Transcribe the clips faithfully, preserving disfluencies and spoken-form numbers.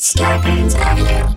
Scarpins Avenue.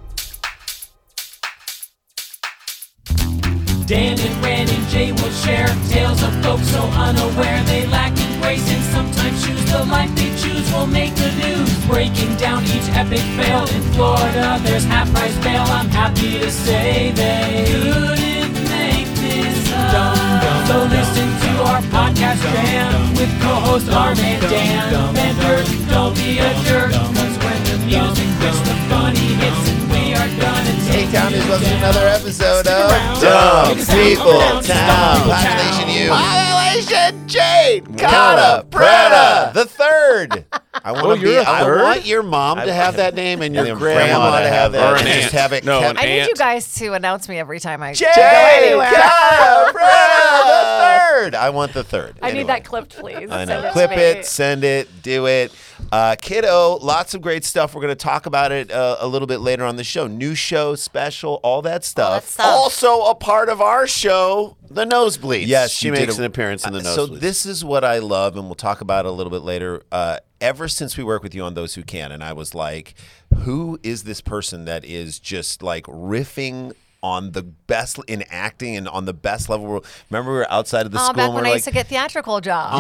Dan and Ran and Jay will share tales of folks so unaware they lack in grace and sometimes choose the life they choose will make the news. Breaking down each epic fail in Florida, there's half price bail. I'm happy to say they couldn't make this up. So listen to our podcast jam with co-host Arm and Dan. Bender, don't be a jerk, cause when the music hits, the funny hits, and we are gonna take Hey, Town is welcome to another episode of Dumb People Town. Population U. Population Jade. Kata Prada. The third. I want Oh, to you're be. a I third? want your mom to have that name and your your grandma to have that. Or an and just aunt. have it. No, kept- an I need aunt. you guys to announce me every time I Jade go anywhere. Kata Prada. The third. I want the third. I Anyway. need that clipped, please. I Send know. to Clip me. it, send it, do it. Uh, Kiddo, lots of great stuff. We're going to talk about it uh, a little bit later on the show. New show, special, all that stuff. that stuff. Also a part of our show, The Nosebleeds. Yes, she you makes did a- an appearance in The Uh, Nosebleeds. So this is what I love, and we'll talk about it a little bit later. Uh, ever since we work with you on Those Who Can, and I was like, who is this person that is just like riffing on the best in acting and on the best level? Remember we were outside of the Oh, school back and when we're I like, used to get theatrical jobs.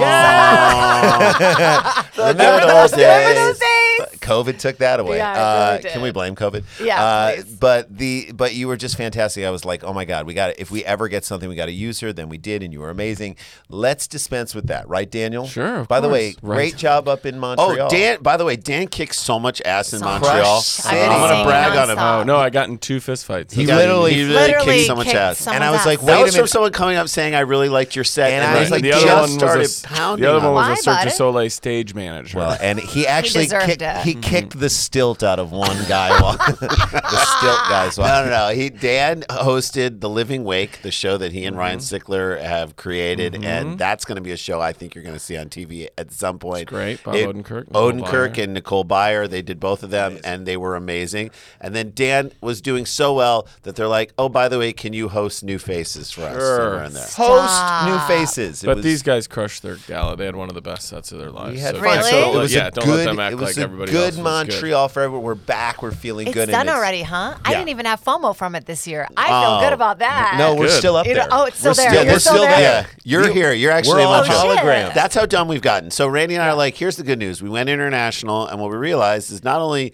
remember those days? Remember those days? COVID took that away. Yeah, it uh, really did. Can we blame COVID? Yeah, Uh, please. but the but you were just fantastic. I was like, oh my God, we got it. If we ever get something, we got to use her. Then we did, and you were amazing. Let's dispense with that, right, Daniel? Sure, of By the course. way, Right. great job up in Montreal. Oh, Dan, by the way, Dan kicks so much ass in So Montreal. much. I've I'm been going to singing brag on him. nonstop. Oh, no, I got in two fist fights. He Yeah, literally, he really Literally kicked so much kicked ass. someone's And I was ass. like, That wait a was from minute. someone coming up saying, I really liked your set. And And, I I was like, the just other one started was a, pounding the other on one him. was a Why, Cirque du bud? Soleil stage manager. Well, and he actually deserved kicked, it. he kicked the stilt out of one guy. While, the stilt guys. No, no, no. He Dan hosted The Living Wake, the show that he and Ryan Sickler have created, and that's going to be a show I think you're going to see on T V at some point. It's great. Bob It- Odenkirk, Nicole Odenkirk Byer. and Nicole Byer. They did both of them, and they were amazing. And then Dan was doing so well that they're like, "Oh, by the way, can you host New Faces for us?" Sure. So we're in there. Host Stop. New Faces. It But was- these guys crushed their gala. They had one of the best sets of their lives. We had So fun. Really? So don't it was let- yeah, a don't good, let them act it was like a everybody good else was Montreal for everyone. We're back. We're feeling It's good. done and it's- already, huh? I Yeah. didn't even have FOMO from it this year. I Oh. feel good about that. No, we're Good. still up You know- there. oh, it's still we're there. Still, You're we're still still there? Yeah, you're here. You're actually We're in on Montreal. hologram. shit. That's how dumb we've gotten. So Randy and I are like, here's the good news. We went international, and what we realized is not only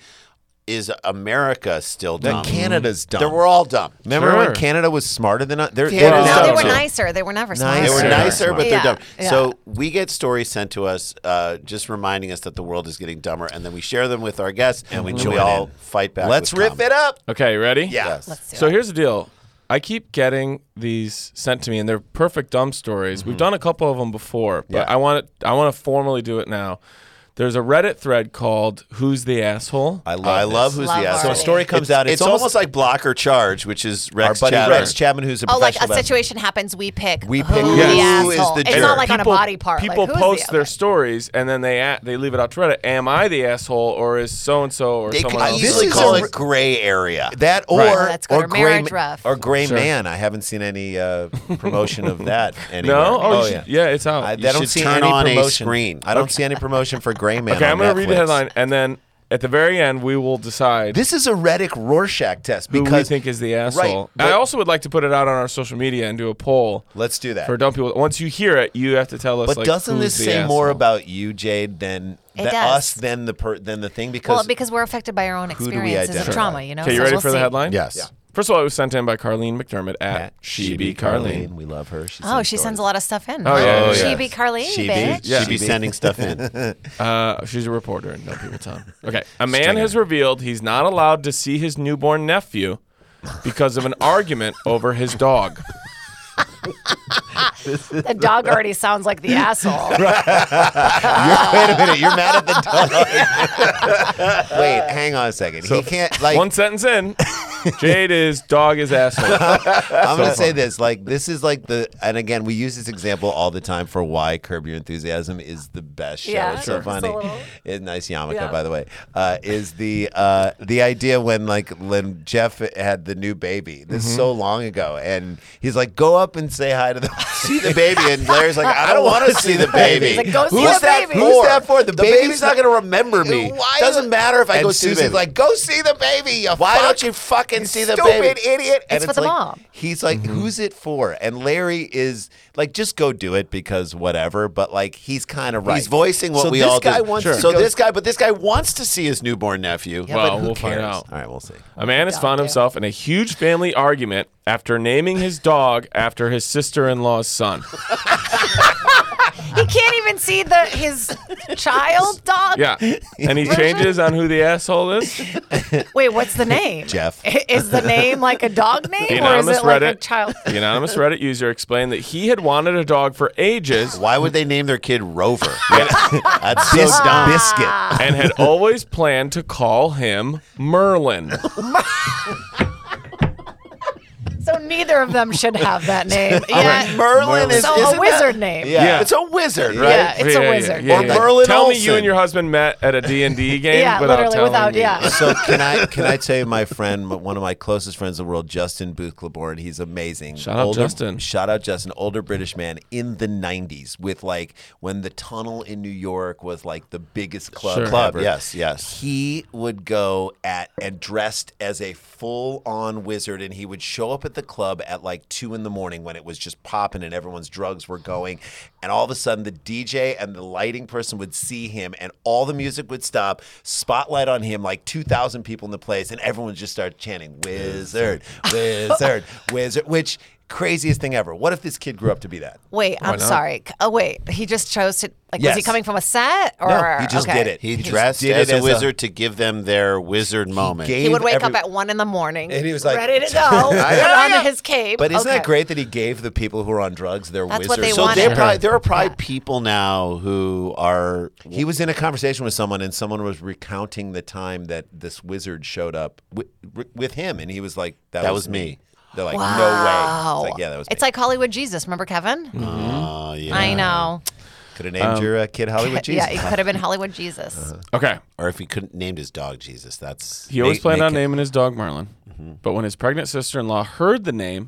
is America still Then dumb, Canada's dumb. There we're all dumb. Remember Sure. when Canada was smarter than us? They're, Canada's they're No, dumb they were too. nicer. They were never smarter. They were Nicer. nicer, but they're Yeah, dumb. yeah. So we get stories sent to us, uh, just reminding us that the world is getting dumber, and then we share them with our guests, and we, join we all in. fight back. Let's with riff comedy. it up. Okay, ready? Yeah. Yes. Let's do So it. here's the deal. I keep getting these sent to me, and they're perfect dumb stories. We've done a couple of them before, but Yeah. I want to I want to formally do it now. There's a Reddit thread called "Who's the Asshole?" I love. I this. love who's Love the asshole. So a already. story comes out. It's, almost, like Block or Charge, which is our Rex buddy Chapman. Rex Chapman, who's a Oh, like a professional. situation happens, we pick. We who pick the who is asshole. the It's jerk. not like on a People- body part. People like, who's post the, their okay. stories and then they at, they leave it out to Reddit. Am I the asshole, or is so and so or They could someone else? easily This is call a- it gray area. That or Right. Oh, that's good. or Or gray Marriage Ma- Rough. or gray Sure. man. I haven't seen any uh, promotion of that anywhere. No? Oh, you yeah. should- yeah, it's out. I, You I don't should see turn any on a promotion. screen. I don't see any promotion for Gray Man. Okay, on I'm going to read the Netflix. headline, and then at the very end, we will decide This is a Reddick Rorschach test who because we think is the asshole. but- I also would like to put it out on our social media and do a poll let's do that. for dumb people. Once you hear it, you have to tell us. But like, doesn't who's this the say more asshole. about you, Jade, than, It than does. us than the per, than the thing? Because Well, because we're affected by our own Who do we experiences of identify? trauma, you know? Okay, you So ready we'll for the see. headline? yes, yeah. First of all, it was sent in by Carlene McDermott at, At She Be She Carlene. We love her. She Oh, sends she sends stories. a lot of stuff in. Oh, yeah, Oh, She yes. be Carlene, She bitch. be, Yeah. she be sending stuff in. Uh, she's a reporter in No People Town. Okay. A man Stringer. has revealed he's not allowed to see his newborn nephew because of an argument over his dog. The dog already sounds like the asshole. You're, wait a minute. You're mad at the dog. Wait, hang on a second. he can't like. One sentence in. Jade is dog is asshole. I'm going to say this. Like, this is like the, and again, we use this example all the time for why Curb Your Enthusiasm is the best show. Yeah, it's so sure. funny. It's a little- It's nice yarmulke, Yeah. by the way. Uh, is the uh, the idea when like when Jeff had the new baby. This is so long ago, and he's like, go up and say hi to the See the baby, and Larry's like, I don't want to see the baby. He's like, go see Who's the that baby. for? Who's that for? The The baby's baby's not not- going to remember me. Why Doesn't is- matter if I and go see the Susie's baby. like, go see the baby. You Why fuck. don't you fucking You see the stupid baby? idiot? And It's for the like, mom. He's like, who's it for? And Larry is like, just go do it because whatever. But like, he's kind of right. He's voicing what so we this all guy did. wants Sure. to So go- this guy, but this guy wants to see his newborn nephew. Yeah, Well, but who we'll find cares? out. All right, we'll see. A man has found himself in a huge family argument after naming his dog after his sister-in-law's son. He can't even see the his child dog. Yeah. And he changes on who the asshole is. Wait, what's the name? Jeff. I- Is the name like a dog name, The or is anonymous it like a Reddit, child? the anonymous Reddit user explained that he had wanted a dog for ages Why would they name their kid Rover? That's so Bis- dumb. biscuit. and had always planned to call him Merlin. So neither of them should have that name. Yeah, Merlin is so isn't a wizard that- name. Yeah. Yeah. it's a wizard, right? Yeah, it's a wizard. Or Merlin Tell me Olsen. you and your husband met at a D and D game Yeah, without literally, telling without- me. yeah. So can I can I tell you my friend, one of my closest friends in the world, Justin Booth Claiborne. He's amazing. Shout out older, Justin. Shout out Justin, older British man in the nineties with like when the Tunnel in New York was like the biggest club. Sure. Club, ever. yes, yes. He would go at and dressed as a full on wizard, and he would show up at the club at like two in the morning when it was just popping and everyone's drugs were going, and all of a sudden the D J and the lighting person would see him, and all the music would stop, spotlight on him, like two thousand people in the place, and everyone would just start chanting "Wizard, Wizard, Wizard," which. Craziest thing ever. What if this kid grew up to be that? Wait, I'm not? sorry. Oh, wait. He just chose to. Like, was he Yes. coming from a set, or No, he just okay. did it. He just dressed did as it a as a- wizard to give them their wizard moment. gave He would wake every- up at one in the morning, And he was like- ready to go, put on his cape. But isn't Okay. that great that he gave the people who are on drugs their That's what wizards? they so wanted. they Sure. probably, there are probably Yeah. people now who are He was in a conversation with someone, and someone was recounting the time that this wizard showed up with, with him, and he was like, "That, That was, was me." me. They're like, Wow. "No way!" It's like, "Yeah, that was." It's me. like Hollywood Jesus. Remember Kevin? Oh, yeah. I know. Could have named your uh, kid Hollywood Jesus. Yeah, he could have been Hollywood Jesus. Okay. Or if he couldn't named his dog Jesus, that's He always Make- planned make on it- naming his dog Merlin. But when his pregnant sister-in-law heard the name,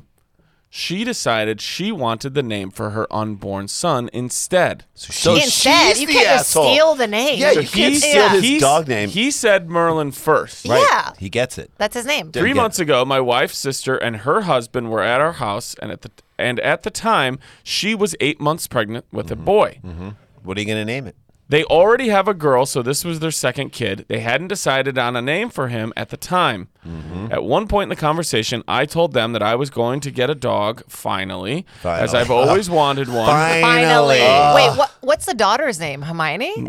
she decided she wanted the name for her unborn son instead. so Instead, she's you the can't just asshole. steal the name. Yeah, So you can't he- steal yeah. his He's- dog name. He said Merlin first. Right. Yeah. He gets it. That's his name. Three Yeah. months ago, my wife's sister and her husband were at our house, and at the and at the time, she was eight months pregnant with a boy. What are you going to name it? They already have a girl, so this was their second kid. They hadn't decided on a name for him at the time. At one point in the conversation, I told them that I was going to get a dog finally, as Finally. I've always wanted one. Finally. Oh. Wait, what, what's the daughter's name? Hermione?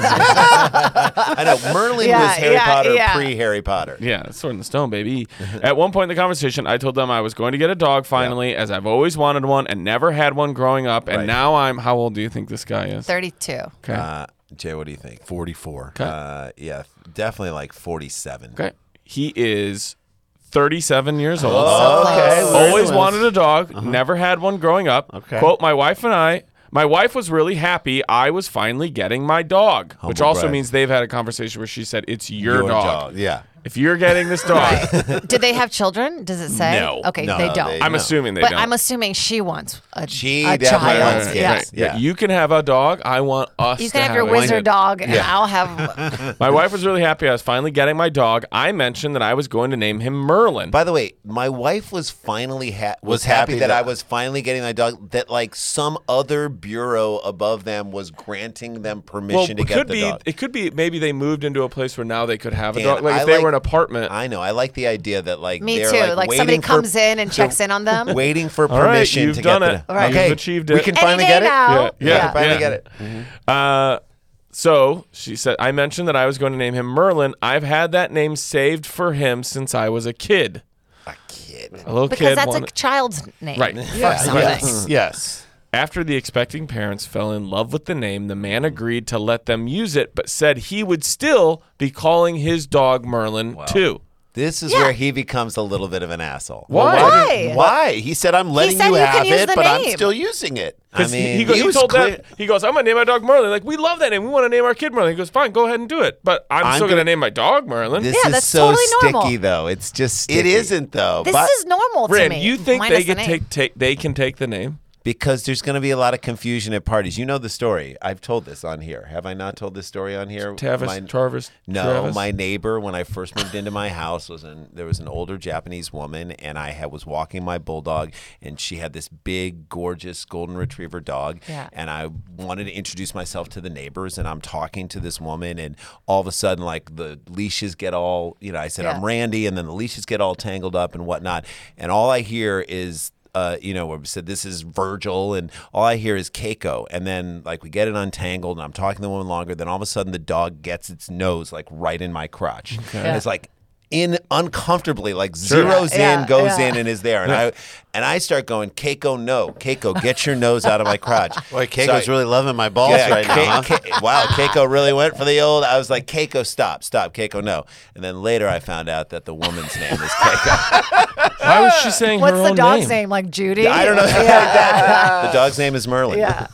I know Merlin Yeah, was Harry yeah, Potter yeah. pre Harry Potter. Yeah, Sword in the Stone, baby. At one point in the conversation, I told them I was going to get a dog finally, as I've always wanted one and never had one growing up. And Right. now I'm, how old do you think this guy is? thirty-two. Okay. Uh, Jay, what do you think? forty-four. Uh, yeah, definitely like forty-seven. Okay. He is thirty-seven years old. So close. Always wanted a dog. Never had one growing up. Okay. Quote, my wife and I, my wife was really happy I was finally getting my dog, which Humble also brag. means they've had a conversation where she said, it's your, Your dog. dog. Yeah. If you're getting this dog, Did they have children? Does it say? No. Okay, No, they no, don't. they- I'm no. assuming they but don't. I'm assuming she wants a, She a definitely child. wants kids. Yeah. Right. Yeah. You can have a dog. I want us You to can have your a wizard kid. dog, and I'll have. My wife was really happy I was finally getting my dog. I mentioned that I was going to name him Merlin. By the way, my wife was finally ha- was, Was happy, happy that, that- I was finally getting my dog. That like some other bureau above them was granting them permission well, to it get could the be. dog. It could be. Maybe they moved into a place where now they could have a Dan, dog. Like I if they like- were an apartment. I know. I like the idea that like Me they're, too. Like, Like, somebody waiting for- comes in and checks in on them. waiting for All right, permission you've to done get it. the. All right. Okay, You've achieved we it. can Any finally day get it. now. Yeah, We yeah, can finally yeah. get it. Uh, so she said, I mentioned that I was going to name him Merlin. I've had that name saved for him since I was a kid. A kid. A little Because kid. that's wanted- a child's name. Right. For Yeah, something. yes. Yes. After the expecting parents fell in love with the name, the man agreed to let them use it, but said he would still be calling his dog Merlin too. This is Yeah. where he becomes a little bit of an asshole. Why? Why? Why? He said, I'm letting said you you have can use it, the but I'm name. still using it. I 'Cause mean, he, he, goes, he was told clear- them, he goes, I'm gonna name my dog Merlin. Like, we love that name. We want to name our kid Merlin. He goes, fine, go ahead and do it. But I'm, I'm still gonna, gonna- name my dog Merlin. This Yeah, is that's so totally sticky, normal. though. It's just sticky. It isn't, though. This but is normal to Ran, me. you think minus they the can name. take, take they can take the name? Because there's going to be a lot of confusion at parties. You know the story. I've told this on here. Have I not told this story on here? Tavis, My- Travis, No, Travis? my neighbor when I first moved into my house was an there was an older Japanese woman, and I had, was walking my bulldog, and she had this big, gorgeous golden retriever dog, Yeah. and I wanted to introduce myself to the neighbors, and I'm talking to this woman, and all of a sudden, like the leashes get all, you know, I said Yeah. I'm Randy, and then the leashes get all tangled up and whatnot, and all I hear is. Uh, you know, where we said this is Virgil, and all I hear is Keiko, and then like we get it untangled, and I'm talking to the woman longer. Then all of a sudden, the dog gets its nose like right in my crotch, and it's like in uncomfortably, like zeroes Yeah, in, goes yeah. in, and is there, and I and I start going, Keiko, no, Keiko, get your nose out of my crotch. Boy, So Keiko's I- really loving my balls yeah, right Ke- now. huh? Ke- wow, Keiko really went for the old. I was like, Keiko, stop, stop, Keiko, no. And then later, I found out that the woman's name is Keiko. Why was she saying What's her the own dog's name? name? Like Judy? I don't know. Yeah. The dog's name is Merlin. yeah.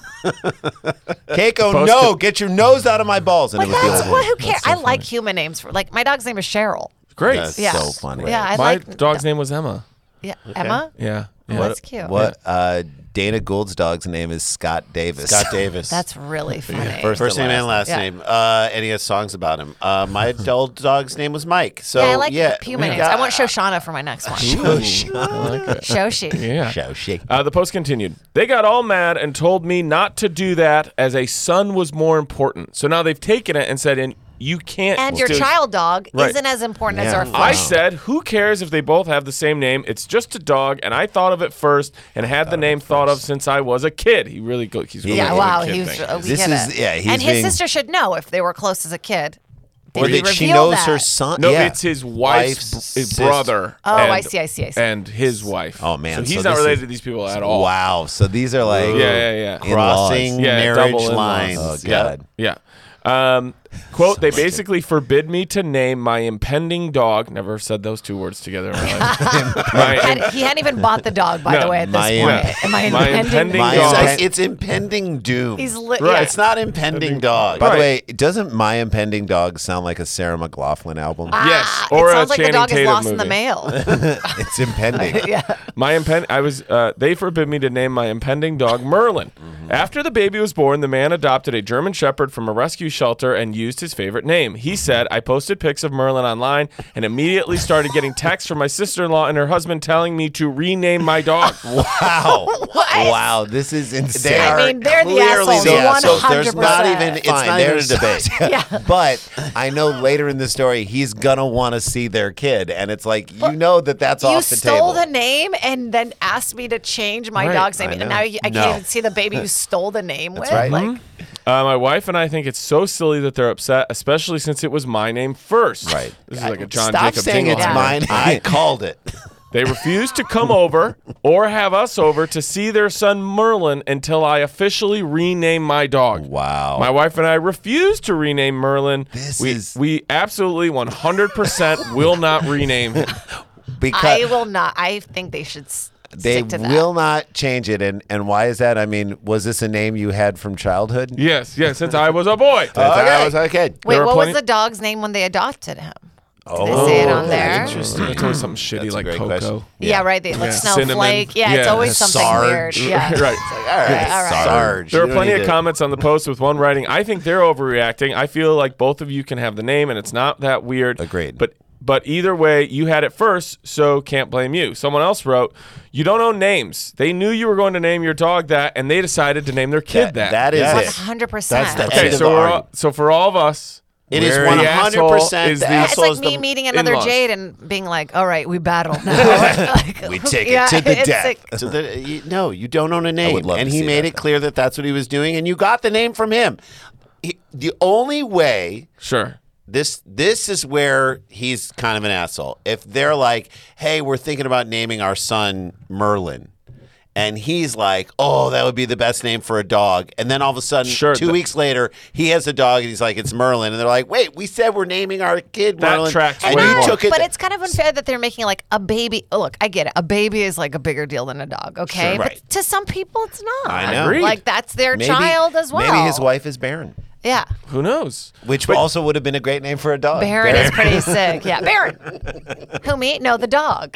Keiko, Post- no, get your nose out of my balls. And But it was the that's old what. woman. Who cares? I like human names. For like my dog's name is Cheryl. Great. That's Yeah. so funny. Yeah, I my like dog's name was Emma. Yeah, Emma. Yeah. Oh, yeah. that's cute. What? Uh, Dana Gould's dog's name is Scott Davis. Scott Davis. That's really funny. First, First and name and last Yeah. name. Uh, and he has songs about him. Uh, my old dog's name was Mike. So yeah, I like yeah, human we names. got- I want Shoshana for my next one. Shoshi. I like it. Shoshi. Yeah. Shoshi. Uh, the post continued. They got all mad and told me not to do that as a son was more important. So now they've taken it and said, and you can't. And your do- child dog Right. isn't as important as Yeah. our I flesh. said, who cares if they both have the same name? It's just a dog, and I thought of it first and had the name thought of since I was a kid. He really go. He's really Yeah, good wow. at kid He was. thing. Uh, we This get is- it. yeah, he's and his being- sister should know if they were close as a kid. Or Did he that she reveal knows that? her son. No, yeah. it's his wife's, Wife's br- his sister. brother. Oh, and, I see, I see, I see. And his wife. Oh, man, So he's so not this related is- to these people at all. Wow. So these are like Yeah, yeah, yeah. in-laws. crossing Yeah, marriage double in-laws. lines. Oh, Yeah. God. Yeah. Um, quote, they basically forbid me to name my impending dog. Never said those two words together in my life. my, Had- he hadn't even bought the dog, by No, the way, at this my- point. Am I my impending? impending My, dog. it's, like, it's impending doom. He's li- Right. yeah. It's not impending dog. By Right. the way, doesn't My Impending Dog sound like a Sarah McLaughlin album? Yes, Ah, or it a sounds like the Channing dog is Tatum lost in the movie. mail. It's impending. yeah. My impend I was uh, they forbid me to name my impending dog Merlin. After the baby was born, the man adopted a German shepherd from a rescue shelter and used his favorite name. He said, I posted pics of Merlin online and immediately started getting texts from my sister-in-law and her husband telling me to rename my dog. Wow. What? Wow. This is insane. They I are mean, they're the clearly assholes, the one assholes. hundred There's not percent. even. It's Fine, not even a there's- debate. Yeah. But I know later in the story he's gonna want to see their kid, and it's like you know that that's You off the stole table. the name and then asked me to change my Right, dog's name. I And know. now you, I No. can't even see the baby you stole the name with. right. Like, Uh, my wife and I think it's so silly that they're upset, especially since it was my name first. Right. This is like a John Stop Jacob saying jingle. it's Yeah. mine. I called it. They refused to come over or have us over to see their son Merlin until I officially rename my dog. Wow. My wife and I refused to rename Merlin. This we, is- we absolutely one hundred percent will not rename him. because I will not. I think they should s- they stick to that. will not change it, and and why is that? I mean, was this a name you had from childhood? Yes, yes, since I was a boy. That's Okay. I was a kid. Wait, There are what plenty- was the dog's name when they adopted him? Did Oh, they say it on there? interesting. It's always something shitty That's a like great Coco. question. Yeah, right. They, like Yeah. snowflake. Cinnamon. Yeah, it's Yeah. always something Sarge. weird. Yeah. Right. All right, all right. Sarge. There You are don't plenty need of to- comments on the post with one writing, I think they're overreacting. I feel like both of you can have the name and it's not that weird. Agreed. But but either way, you had it first, so can't blame you. Someone else wrote, you don't own names. They knew you were going to name your dog that and they decided to name their kid that. That is Yes. it. hundred percent. That's the Okay, end of so the we're all, argument. so for all of us, It is we're one the hundred asshole percent is the the It's asshole like is me the meeting another in-laws. Jade and being like, "All right, we battle now." Like, We take it yeah, to the it's death. like- So that, you, no, you don't own a name. would love and to he see made that, it clear that that's what he was doing, and you got the name from him. He, the only way Sure. this this is where he's kind of an asshole. If they're like, "Hey, we're thinking about naming our son Merlin," and he's like, "Oh, that would be the best name for a dog." And then all of a sudden, Sure, two th- weeks later, he has a dog, and he's like, "It's Merlin." And they're like, "Wait, we said we're naming our kid That Merlin." tracks and way you more. took it. But it's kind of unfair that they're making like a baby. Oh, look, I get it. A baby is like a bigger deal than a dog, okay? Sure, right. But to some people, it's not. I know. Agreed. Like that's their Maybe- child as well. Maybe his wife is Baron, Yeah. Who knows? which also would have been a great name for a dog. Baron is pretty sick. Yeah, Baron. Who me? No, the dog.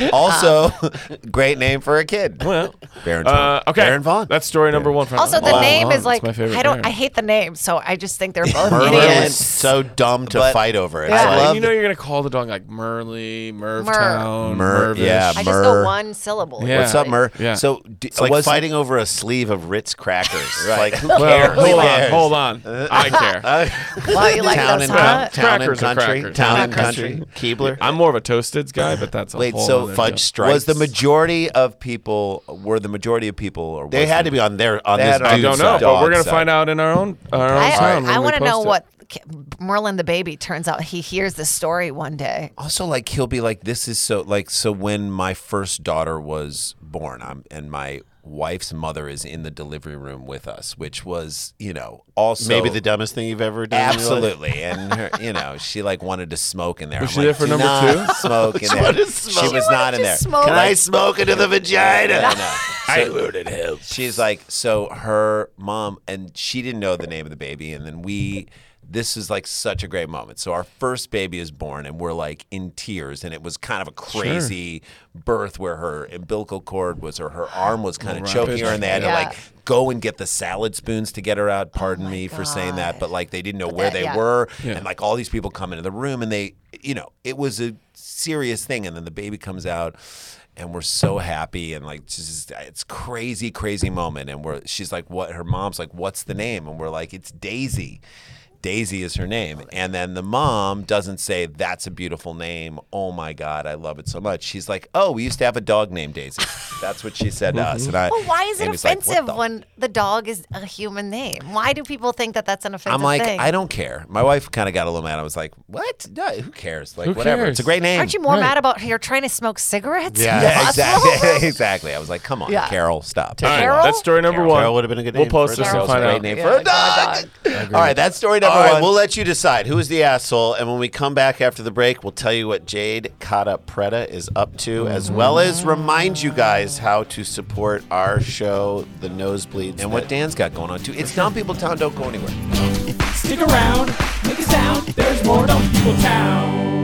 Also, great name for a kid. Well, Baron. uh, Vaughn. okay. Baron Vaughn. That's story number one. From Also, the Wow. name Vaughn. is like That's my favorite I don't. Baron. I hate the name, so I just think they're both Merlin idiots. is so dumb to But- fight over. It's Yeah. like, love you know you're gonna call the dog like Merly, Mervtown, Mer- Mervish. yeah. I just Mer. go one syllable. Yeah. What's up, Mer? Yeah. So d- it's like was fighting over a sleeve of Ritz crackers. Right. Like, who Well, cares? hold Who on, cares? hold on. I care. Well, you like Town those, and, huh? town and Crackers are country. crackers. Town and Crackers. country. Keebler. I'm more of a Toasteds guy, but that's a Wait, whole so other fudge deal. stripes. was the majority of people were the majority of people, or They was had the- to be on their on They this had- I dude's don't know, side. but we're dog gonna side. find out in our own our own I, sound. when I we want to post know it. what Merlin the baby turns out. He hears this story one day. Also, like he'll be like, "This is so like so." When my first daughter was born, I'm and my wife's mother is in the delivery room with us, which was, you know, also Maybe the dumbest thing you've ever done. in your life. absolutely, and her, you know, she like wanted to smoke in there. Was I'm she like, there for "Do number not two?" Smoke in there. wanted to smoke. She She was wanted not in to there. smoke. Can I smoke into the vagina? I know. I So- would it help. She's like, so her mom, and she didn't know the name of the baby. And then we, this is like such a great moment. So our first baby is born, and we're like in tears. And it was kind of a crazy birth where her umbilical cord was, or her arm was kind of Rapid. choking her, and they had Yeah. to like go and get the salad spoons to get her out. Pardon me for saying that, God. but like they didn't know But where that- they yeah. were. Yeah. And like all these people come into the room, and they, you know, it was a serious thing. And then the baby comes out. And we're so happy, and like just it's crazy, crazy moment. And we're she's like, "What?" Her mom's like, "What's the name?" And we're like, "It's Daisy." Daisy is her name. And then the mom doesn't say, "That's a beautiful name. Oh my God, I love it so much." She's like, "Oh, we used to have a dog named Daisy." That's what she said to us. And I, Well, why is it Amy's like, "What offensive the when the dog is a human name? Why do people think that that's an offensive I'm like, thing? I don't care. My wife kind of got a little mad. I was like, "What? No, who cares? Like, Who whatever. cares? It's a great name." Aren't you more Right. mad about you're trying to smoke cigarettes? Yeah. in the Yeah, hospital? exactly. exactly. I was like, "Come on, Yeah. Carol, stop." All right, Carol? that's story number Carol. one. Carol would have been a good We'll name post for a this dog. and find Great out. name Yeah, for a God, dog. All right, that's story number All right, one. we'll let you decide who is the asshole, and when we come back after the break, we'll tell you what Jade Kata Preda is up to, as well as remind you guys how to support our show, The Nosebleeds, And what Dan's got going on too. It's Dumb People Town. Don't go anywhere. Stick around, make a sound. There's more Dumb People Town.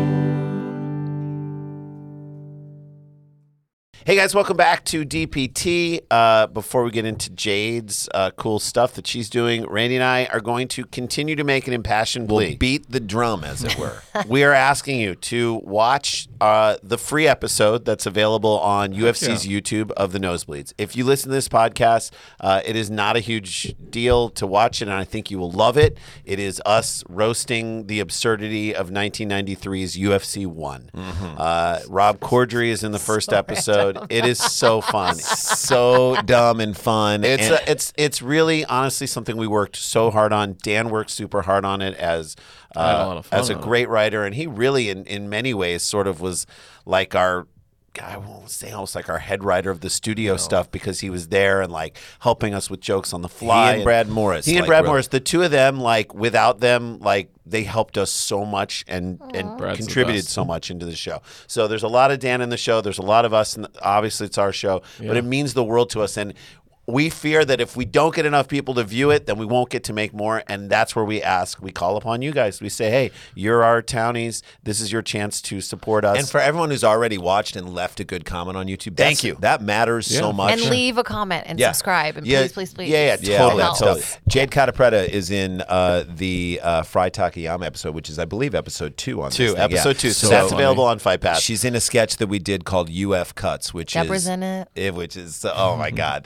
Hey guys, welcome back to D P T. Uh, before we get into Jade's uh, cool stuff that she's doing, Randy and I are going to continue to make an impassioned plea. We'll beat the drum, as it were. We are asking you to watch uh, the free episode that's available on U F C's YouTube of The Nosebleeds. If you listen to this podcast, uh, it is not a huge deal to watch it, and I think you will love it. It is us roasting the absurdity of nineteen ninety-three's U F C one. Uh, Rob Corddry is in the first episode. It is so fun. So dumb and fun. It's and, a, it's it's really honestly something we worked so hard on. Dan worked super hard on it as had a uh, lot of fun as a on it. great writer, and he really, in, in many ways, sort of was like our. I won't say almost like our head writer of the studio stuff, because he was there and like helping us with jokes on the fly. and Brad Morris, He and like, Brad really. Morris, the two of them, like without them, like they helped us so much and and Brad's the contributed best. so much into the show. So there's a lot of Dan in the show. There's a lot of us, and obviously it's our show, but it means the world to us. And we fear that if we don't get enough people to view it, then we won't get to make more. And that's where we ask. We call upon you guys. We say, hey, you're our townies. This is your chance to support us. and for everyone who's already watched and left a good comment on YouTube, Thank that's- you. That matters Yeah. so much. And leave a comment and Yeah. subscribe and Yeah. please, please, please. Yeah, yeah, Yeah, Totally, all help. that totally. stuff. Jade Katapretta is in uh, the uh, Fry Takayama episode, which is, I believe, episode two on two, this thing. episode Yeah. two. So, that's funny. available on Fight Pass. She's in a sketch that we did called U F Cuts, which Deborah's is in it. which is oh my god, there's Deborah so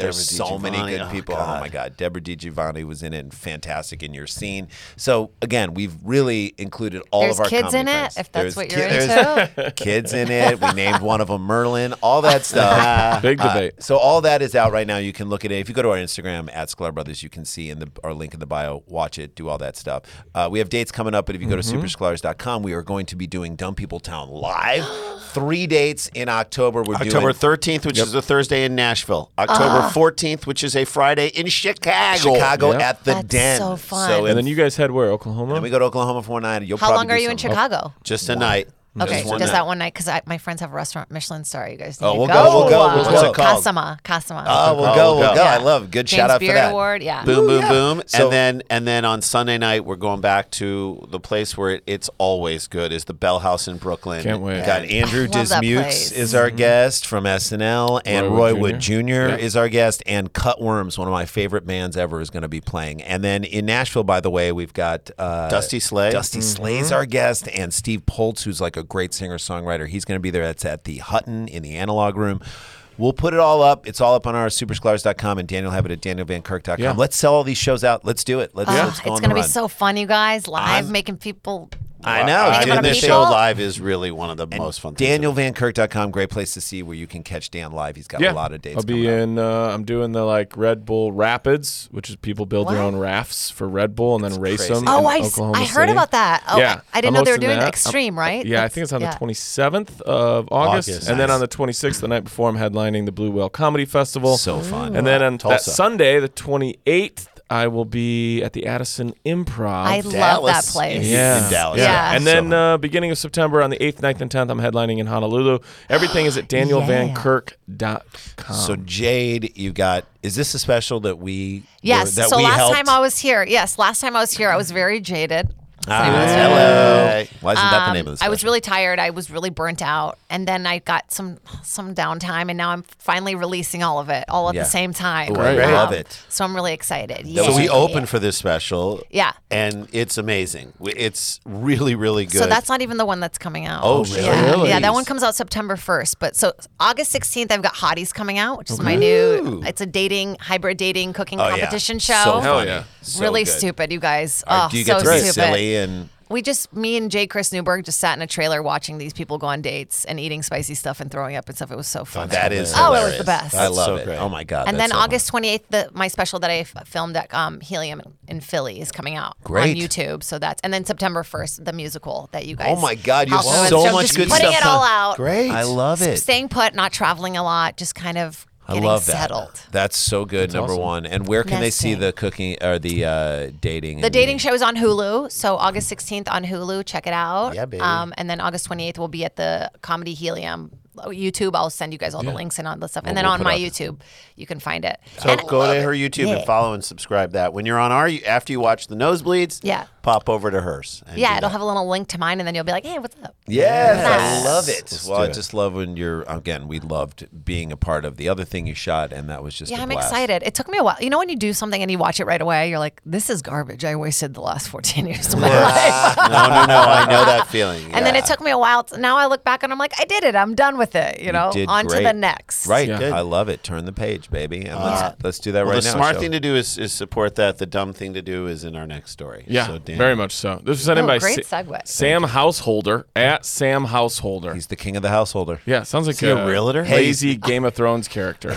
so many good Oh, people. God. Oh my God, Deborah DiGiovanni was in it and fantastic in your scene. So again, we've really included all There's of our kids in comedy it, friends. if that's There's what you're ki- into. there's kids in it. We named one of them Merlin. All that stuff. Big Uh, debate. so all that is out right now. You can look at it. If you go to our Instagram at Sklar Brothers, you can see in the our link in the bio. Watch it. Do all that stuff. Uh, we have dates coming up, but if you go to Mm-hmm. super sklars dot com, we are going to be doing Dumb People Town live. Three dates in October. We're October doing thirteenth, which is a Thursday in Nashville. October fourteenth, which is a Friday in Chicago. Chicago Yep. at the That's Den. so fun. So And And then you guys head where? Oklahoma? Then we go to Oklahoma for one night. You'll How probably long do are you in something. Chicago? Just a night. Okay, Just one just night. that one night because my friends have a restaurant, Michelin star. You guys need Oh, to we'll go. go, we'll go, we'll What's go. it called? Kasama, Kasama. Oh, we'll Oh, go, we'll we'll go. go. Yeah. I love good James shout out Beard for that. Award, yeah. Boom, boom, yeah. boom, So- and then and then on Sunday night we're going back to the place where it, it's always good is the Bell House in Brooklyn. Can't wait. We got Andrew Love that Dismukes place. is our guest from S N L, and Roy Roy Wood Wood Junior Junior Yeah. is our guest, and Cutworms, one of my favorite bands ever, is going to be playing. And then in Nashville, by the way, we've got uh, Dusty Slay. Dusty Slay's our guest, and Steve Poltz, who's like a great singer-songwriter. He's going to be there. That's at the Hutton in the Analog Room. We'll put it all up. It's all up on our super sklars dot com, and Daniel have it at daniel van kirk dot com. Yeah. Let's sell all these shows out. Let's do it. Let's, Oh, let's go it's on gonna the be run. so fun, you guys. Live, I'm- making people. I know. Think Doing about this people. show live is really one of the most fun things. daniel van kirk dot com, great place to see where you can catch Dan live. He's got yeah. a lot of dates I'll be coming up. in, uh, I'm doing the like Red Bull Rapids, which is people build their What? own rafts for Red Bull and then race crazy. them. Oh, in I, s- Oklahoma I heard City. about that. Oh, Yeah, I didn't I'm know they were hosting doing that. the extreme, right? Yeah, I That's- think it's on yeah. the twenty-seventh of August. August, And then nice. on the twenty-sixth, the night before, I'm headlining the Blue Whale Comedy Festival. So fun. And then on that Tulsa. Sunday, the twenty-eighth, I will be at the Addison Improv. I love that Dallas. place. Yeah. In Dallas. Yeah. And then uh, beginning of September on the eighth, ninth, and tenth, I'm headlining in Honolulu. Everything is at daniel van kirk dot com. So Jade, you got. Is this a special that we? Yes. That so we last helped? time I was here, yes, last time I was here, I was very jaded. Ah, So it was- hello. Why isn't that the Um, name of the special? I was really tired. I was really burnt out, and then I got some some downtime, and now I'm finally releasing all of it all at Yeah. the same time. Ooh, I love it. So I'm really excited. So we Yeah. open for this special. Yeah. And it's amazing. We- It's really, really good. So that's not even the one that's coming out. Oh, really? Yeah, Really? yeah, that one comes out September first. But so August sixteenth, I've got Hotties coming out, which is my new. It's a dating, hybrid dating cooking Oh, yeah. competition So show. Hell funny. yeah. So really good. stupid, you guys. Are- Oh, do you so get to be stupid. silly and? We just, me and J. Chris Newberg just sat in a trailer watching these people go on dates and eating spicy stuff and throwing up and stuff. It was so fun. That is Oh, it was hilarious. the best. I love so it. great. Oh my god. And that's then so August twenty-eighth, the, my special that I f- filmed at um, Helium in Philly is coming out Great. on YouTube. So that's, and then September first, the musical that you guys. Oh my God, you have also- so so much just good putting stuff it all done. out. great. I love it. Staying put, not traveling a lot, just kind of I getting love that. settled. That's so good. number awesome. one. And where can they see Nesting. the cooking or the uh, dating? The and dating show is on Hulu, so August sixteenth on Hulu. Check it out. Yeah, baby. Um, and then August twenty-eighth will be at the Comedy Helium YouTube. I'll send you guys all the links and all the stuff. And then we'll on put my up- YouTube, you can find it. So And- go to her YouTube Yeah. and follow and subscribe that. When you're on our, after you watch the Nosebleeds, Yeah. pop over to hers. and Yeah, do it'll that. have a little link to mine, and then you'll be like, "Hey, what's up?" Yes, I Yes. love it. Let's well, do I it. just love when you're again. We loved being a part of the other thing you shot, and that was just Yeah, a I'm blast. excited. It took me a while. You know, when you do something and you watch it right away, you're like, "This is garbage. I wasted the last fourteen years of my life." no, no, no. I know that feeling. And then Yeah. it took me a while. To, now I look back and I'm like, I did it. I'm done with it. You know, did on to great. the next. Right, Yeah. I love it. Turn the page, baby, and let's Yeah. let's do that Well, right the now. smart Show. thing to do is, is support that. The dumb thing to do is in our next story. Yeah, So, Dan, very much so. This was sent in Oh, by great Sa- segue. Sam Householder at Sam Householder. He's the king of the householder. yeah, sounds like he a realtor? lazy Game of Thrones character.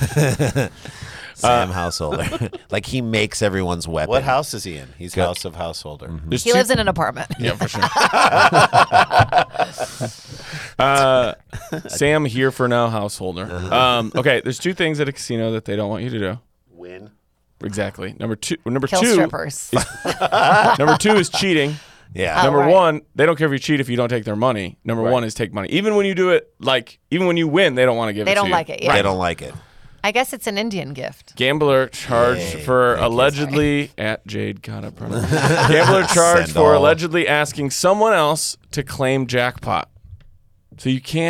Sam Householder, like he makes everyone's weapon. What house is he in? He's Good. House of Householder. There's He two- lives in an apartment. Yeah, for sure. uh, Sam here for now, householder. Um, okay, there's two things at a casino that they don't want you to do. Win. Exactly. Number two. Number Kill two. strippers. Number two is cheating. Yeah. Oh, Number right. one, they don't care if you cheat if you don't take their money. Number one is take money. Even when you do it, like even when you win, they don't want to give They it to don't you. like it. Yeah. They don't like it. I guess it's an Indian gift. Gambler charged Hey, for thank you. allegedly at Jade got it. Gambler charged Send for all. allegedly asking someone else to claim jackpot. So you can't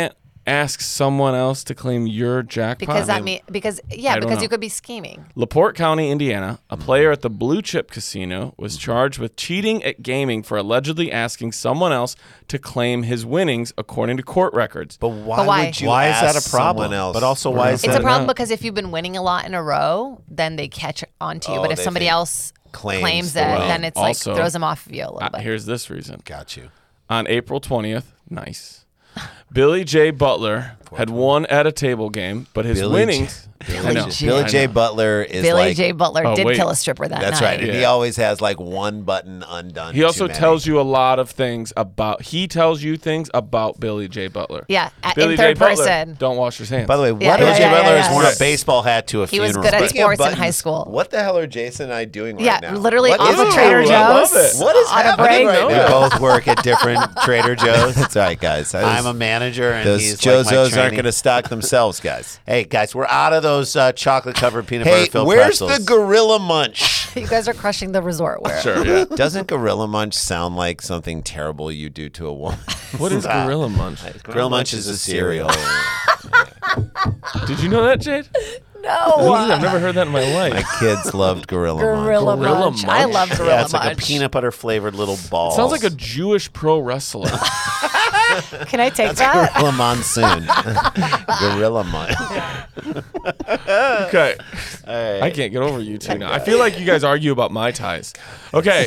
ask someone else to claim your jackpot? Because that mean because yeah, I don't because know. you could be scheming. LaPorte County, Indiana, a player at the Blue Chip Casino was charged with cheating at gaming for allegedly asking someone else to claim his winnings, according to court records. But why, But why? would you Why is ask that a problem? someone else? But also, why is It's that a problem out. because if you've been winning a lot in a row, then they catch onto you. Oh, but if they somebody think else claims claims, the it, win. then it's Also, like throws them off of you a little Uh, bit. here's this reason. Got you. On April twentieth, nice. Billy J. Butler had won at a table game, but his Billy J- winnings. I know. J. Billy I J. know. Butler is Billy like. J. Butler Oh, did wait. kill a stripper that That's night. right, and he Yeah. always has like one button undone. He also too many. tells you a lot of things about. He tells you things about Billy J. Butler. Yeah, at- Billy in J. third Butler, person. don't wash his hands. By the way, what Yeah, Billy yeah, J. yeah, Butler yeah, has worn yeah. a baseball hat to a He was funeral. good at Speaking of sports in high buttons, school. What the hell are Jason and I doing Yeah, right now? literally What off is of it? Trader Ooh, I love Joe's. it. What is on a happening break. right We now? both work at different Trader Joe's. That's right, guys. I was- I'm a manager, and those he's Jozos like my aren't trainee. going to stock themselves, guys. Hey, guys, we're out of those uh, chocolate-covered peanut Hey, butter filled where's pretzels. the Gorilla Munch? You guys are crushing the resort wear. Sure, yeah. Doesn't Gorilla Munch sound like something terrible you do to a woman? What is Gorilla Munch? Grill Munch is a cereal. Did you know that, Jade? No. I've never heard that in my life. My kids loved Gorilla Munch. Gorilla, Gorilla Munch. I Munch? love Gorilla Yeah, it's Munch. like a peanut butter flavored little ball. Sounds like a Jewish pro wrestler. Can I take that? Gorilla Monsoon. Gorilla Munch. Okay. I can't get over you two now. I feel like you guys argue about my ties. Okay.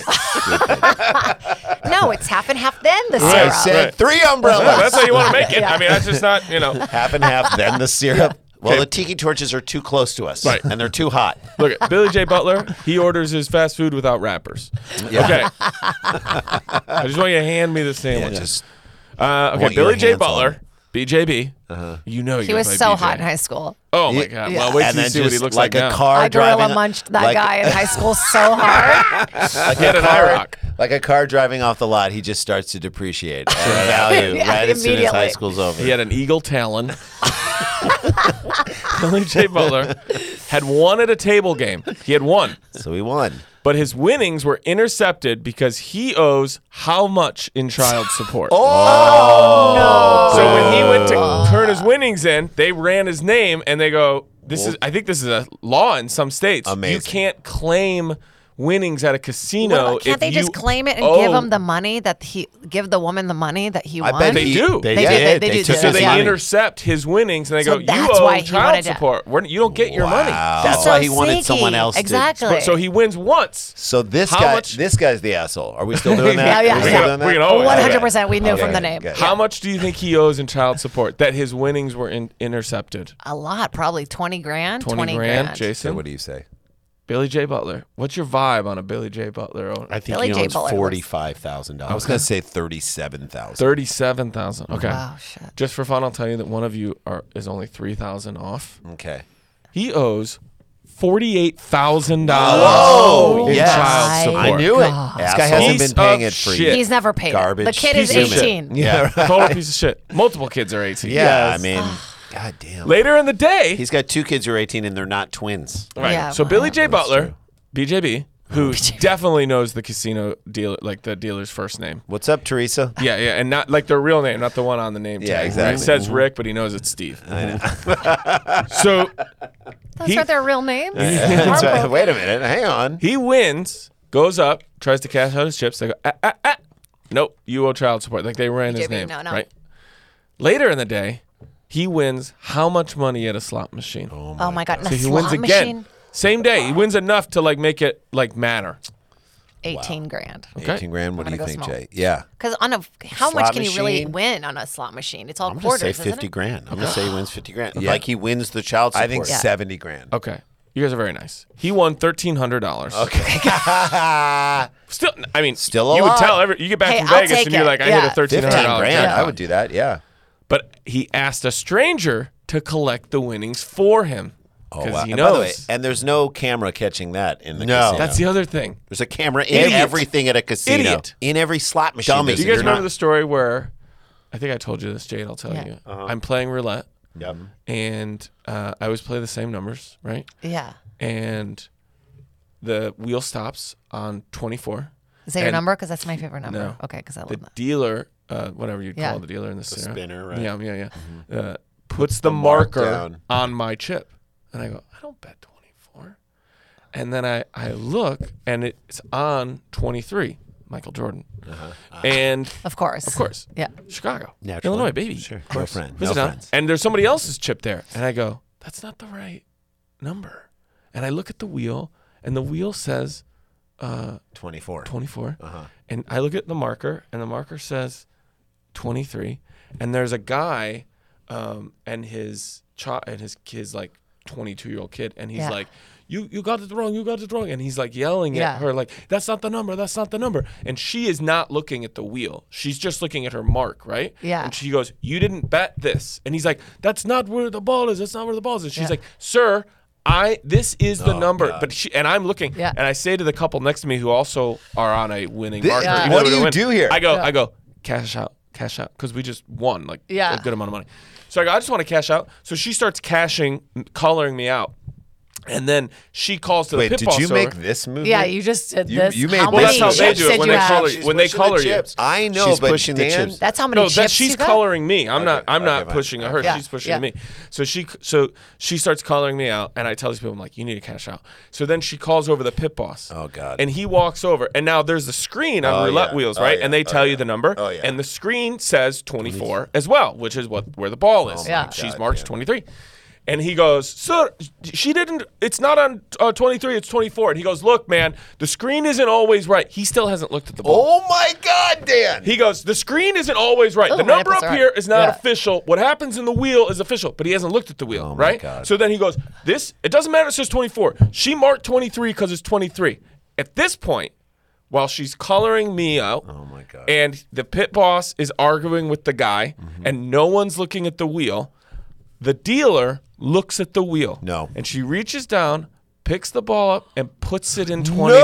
No, it's half and half. Then the I syrup. said Right. three Yeah, umbrellas. that's how you want to make it. Yeah. I mean, that's just not, you know. half and half, then the syrup. well, Okay. the tiki torches are too close to us, Right. and they're too hot. Look at Billy J. Butler. He orders his fast food without wrappers. Okay. I just want you to hand me the sandwich. Yeah, just uh, okay, want your Billy J. hands on Butler, it. B J B. You know He you was play so B J. hot in high school. Oh my god! Yeah. Well, wait and till you then see what he just looks like, like, a now. car I gorilla driving. munched that like- guy in high school so hard. He had an IROC. like a car driving off the lot, he just starts to depreciate. in value Yeah, right as soon as high immediately. school's over. He had an eagle talon. Billy J. Butler had won at a table game. He had won, So he won. but his winnings were intercepted because he owes how much in child support? Oh, So when he went to turn his winnings in, they ran his name and they go, "This is I think this is a law in some states. You Amazing. can't claim winnings at a casino Well, can't if they you just claim it and owe- give him the money that he give the woman the money that he I won? bet They he- do. They, They did. do, they- they do took do So his they Yeah. money. intercept his winnings and they So go, "You that's owe why he child wanted to- support. We're, you don't get your money." Wow. That's so why he wanted sneaky. someone else to- Exactly. So he wins once. So this How guy, much- this guy's the asshole. Are we still doing that? Yeah, yeah, Are we yeah. still doing that? We can always- one hundred percent. We knew Okay, from the name. good. How much do you think he owes in child support that his winnings were in, intercepted? A lot, probably twenty grand. twenty, grand, Jason. So what do you say? Billy J. Butler. What's your vibe on a Billy J. Butler owner? I think Billy he J. owns Butler was- forty-five thousand I dollars. was going to say thirty-seven thousand. Thirty-seven thousand. Okay. Wow, shit. Just for fun, I'll tell you that one of you are is only three thousand off. Okay. He owes forty-eight thousand dollars Whoa, in yes. child support. I knew it. God. This guy hasn't Piece been paying of it for shit. years. He's never paid it. Garbage. The kid Piece is of shit. eighteen. Yeah. Total piece of shit. Multiple kids are eighteen. Yeah, Yes. I mean, God damn. Later in the day, He's got two kids who are eighteen, and they're not twins. right. Yeah, so wow. Billy J. Butler, true. B J B, who definitely knows the casino dealer, like the dealer's first name. What's up, Teresa? Yeah, yeah, and not like their real name, not the one on the name tag. Yeah, right? exactly. It says Rick, but he knows it's Steve. So Those He- are their real names. That's right. Wait a minute. Hang on. he wins, goes up, tries to cash out his chips. They go, ah, ah, ah. Nope, you owe child support. Like they ran his B J B, name. no, no. Right. Later in the day, he wins how much money at a slot machine? Oh my god! And so a he slot wins again. machine, Same day, he wins enough to like make it like matter. eighteen grand. Okay. eighteen grand. What do I'm you gonna think, go small. Jay? Yeah. Because on a how Slot much can you really machine? win on a slot machine? It's all I'm gonna quarters, say isn't fifty it? grand. I'm gonna say he wins fifty grand. Yeah. Like he wins the child support. I think Yeah. seventy grand. Okay. You guys are very nice. He won thirteen hundred dollars. Okay. Still, I mean, Still a you would lot. tell every you get back Hey, from I'll Vegas take and you're it. like, I Yeah. need a thirteen hundred Fifteen dollars. grand. Yeah. I would do that. Yeah. But he asked a stranger to collect the winnings for him because wow. he And by the way, knows. and there's no camera catching that in the No. casino. That's the other thing. There's a camera in Idiot. everything at a casino. Idiot. in every slot machine. Dummy. Do you there's- guys You're remember not- the story where I think I told you this, Jade? I'll tell Yeah. you. Uh-huh. I'm playing roulette, Yep. and uh, I always play the same numbers, right? Yeah. And the wheel stops on twenty-four. Is that your And number? Because that's my favorite number. No. Okay, because I The love that. dealer uh, whatever you'd Yeah. call the dealer in this The scenario. spinner, right? Yeah, yeah, yeah. Uh, puts the, mark marker down. on my chip, and I go, I don't bet twenty-four. And then I I look, and it's on twenty-three, Michael Jordan, Uh-huh. and Of course. of course, Yeah. Chicago, Naturally. Illinois, baby. Sure. Of course. No friend. Visit No down. friends. And there's somebody else's chip there, and I go, that's not the right number. And I look at the wheel, and the wheel says uh, twenty-four. twenty-four. Uh-huh. And I look at the marker, and the marker says twenty-three. And there's a guy, um, and his child, and his kid's like twenty-two year old kid, and he's Yeah. like, "You you got it wrong. You got it wrong." And he's like yelling Yeah. at her, like, "That's not the number. That's not the number." And she is not looking at the wheel. She's just looking at her mark, right? Yeah. And she goes, "You didn't bet this." And he's like, "That's not where the ball is. That's not where the ball is." And she's Yeah. like, "Sir, I this is the Oh, number." God. But she and I'm looking, Yeah. and I say to the couple next to me who also are on a winning This- marker, Yeah. even what though do we you win, do here? I go, Yeah. I go, cash out, cash out, because we just won like Yeah. a good amount of money. So I go, I just want to cash out. So she starts cashing, coloring me out. And then she calls to the Wait, pit did boss you over. make this movie? Yeah, you just did You- this. you made How this. Well, that's many how they chips do it did when you they have? color She's when they pushing the color you. chips. I know, She's but pushing the Dan, chips. That's how many No, chips that she's you got? coloring me. I'm not. I'm okay, not fine. pushing her. Yeah, She's pushing yeah. me. So she. So she starts coloring me out, and I tell these people, I'm like, you need to cash out. So then she calls over the pit boss. Oh, God. And he walks over, and now there's a screen on Oh, roulette yeah. wheels, Oh, right? yeah. And they Oh, tell you yeah. the number. Oh, yeah. And the screen says twenty-four as well, which is what where the ball is. Oh, my Yeah. She's God, marked Dan. twenty-three. And he goes, sir, she didn't, it's not on uh, twenty-three, it's twenty-four. And he goes, look, man, the screen isn't always right. He still hasn't looked at the ball. Oh my God, Dan! He goes, the screen isn't always right. Oh, the my number nipples up are here right. is not Yeah. official. What happens in the wheel is official, but he hasn't looked at the wheel, Oh, my right? God. So then he goes, this, it doesn't matter, it says twenty-four. She marked twenty-three because it's twenty-three. At this point, while she's coloring me out, Oh my God! and the pit boss is arguing with the guy, Mm-hmm. and no one's looking at the wheel, the dealer looks at the wheel. No. And she reaches down, picks the ball up, and puts it in twenty-three.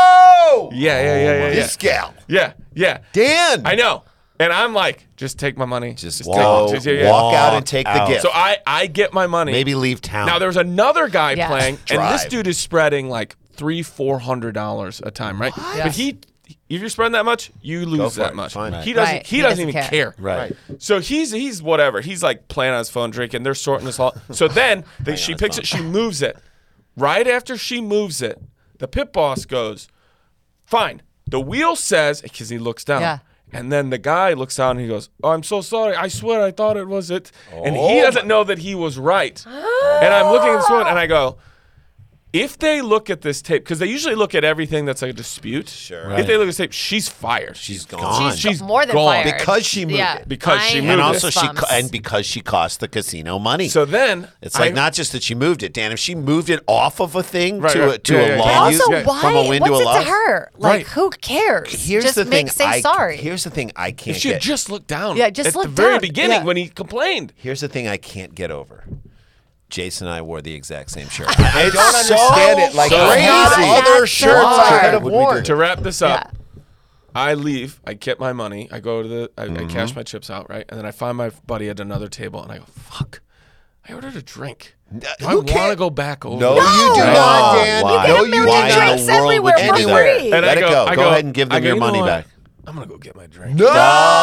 No! Yeah, yeah, yeah, yeah, yeah. This gal, Yeah, yeah. Dan. I know. And I'm like, just take my money. Just take- walk, just- yeah, yeah. walk out and take the out. gift. So I, I get my money. Maybe leave town. Now there's another guy Yeah. playing, and this Drive. dude is spreading like three, four hundred dollars a time, right? But he, if you're spreading that much, you lose for that it. much. Fine. He doesn't. Right. He, He doesn't doesn't even care. care. Right. So he's he's whatever. He's like playing on his phone, drinking. They're sorting this all. So then the, she picks it. She moves it. Right after she moves it, the pit boss goes, "Fine." The wheel says, because he looks down. Yeah. And then the guy looks down and he goes, "Oh, I'm so sorry. I swear I thought it was it." And he Oh doesn't know that he was right. And I'm looking at this one and I go, if they look at this tape, because they usually look at everything that's a dispute. Sure. If they look at this tape, she's fired. She's gone. She's, She's more than gone. fired. Because she moved yeah. it. Because she I moved and it. also she goosebumps. co- and because she cost the casino money. So then it's like I- not just that she moved it, Dan. If she moved it off of a thing Right, to right. a, to Yeah, a yeah, yeah. law, But also, Yeah. why? from a win What's to a it loss. to her? Like, Right. who cares? Here's just the make thing. say I, sorry. Here's the thing. I can't If she had get. just looked down Yeah, just at the look very down. beginning Yeah. when he complained. Here's the thing. I can't get over. Jason and I wore the exact same shirt. I don't understand it. Like So I had crazy. other That's shirts so I could have hard. worn. To wrap this up, Yeah. I leave. I get my money. I go to the. I, Mm-hmm. I cash my chips out, right? And then I find my buddy at another table, and I go, "Fuck! I ordered a drink. Do I who want to can't- go back over?" No, there?" you do No. not, Dan. Why? You get No, a you million why in the drinks world everywhere would you for do that? free. And Let I it go, go. I Go go, ahead and give them I go, your "You know money what? back." I'm gonna go get my drink. No,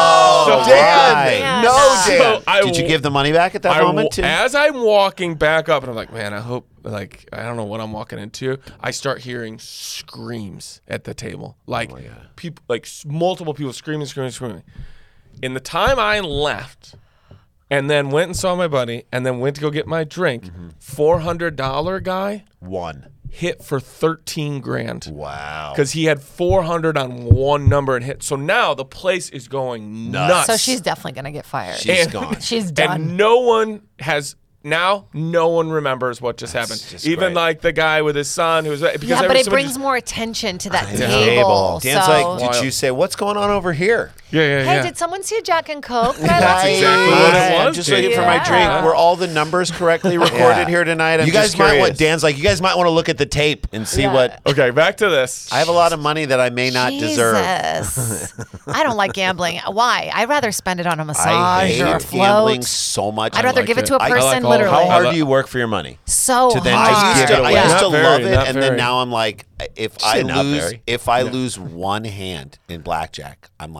So Dan. I- No, So Dan. I Did you w- give the money back at that I moment w- too? As I'm walking back up, and I'm like, man, I hope, like, I don't know what I'm walking into. I start hearing screams at the table, like people, like s- multiple people screaming, screaming, screaming. In the time I left, and then went and saw my buddy, and then went to go get my drink, four hundred dollar guy One. hit for thirteen grand. Wow. Because he had four hundred on one number and hit. So now the place is going nuts. So she's definitely gonna get fired. She's And- gone. She's done. And no one has now. No one remembers what just happened. just Even great. like the guy with his son, who's because yeah, but every- it someone brings just- more attention to that Table. table. Dan's so, like, did Wild. you say what's going on over here? yeah, yeah, hey, yeah. did someone see a Jack and Coke? Can I That's let you exactly know? what it I'm was, just dude. looking for my Yeah. drink. Were all the numbers correctly recorded Yeah. here tonight? I'm you guys just might curious. want Dan's like. You guys might want to look at the tape and see Yeah. what. Okay, back to this. I have a lot of money that I may not deserve. Jesus. I don't like gambling. Why? I'd rather spend it on a massage I or a hate gambling float. so much. I'd rather like give it it. to a I- I person, like all- literally. How I hard lo- do you work for your money? so to then hard. just I used give to, it I away. used Not to very, love it, not and very. then now I'm like, if I say not lose, very. if I lose one hand in blackjack, I'm like,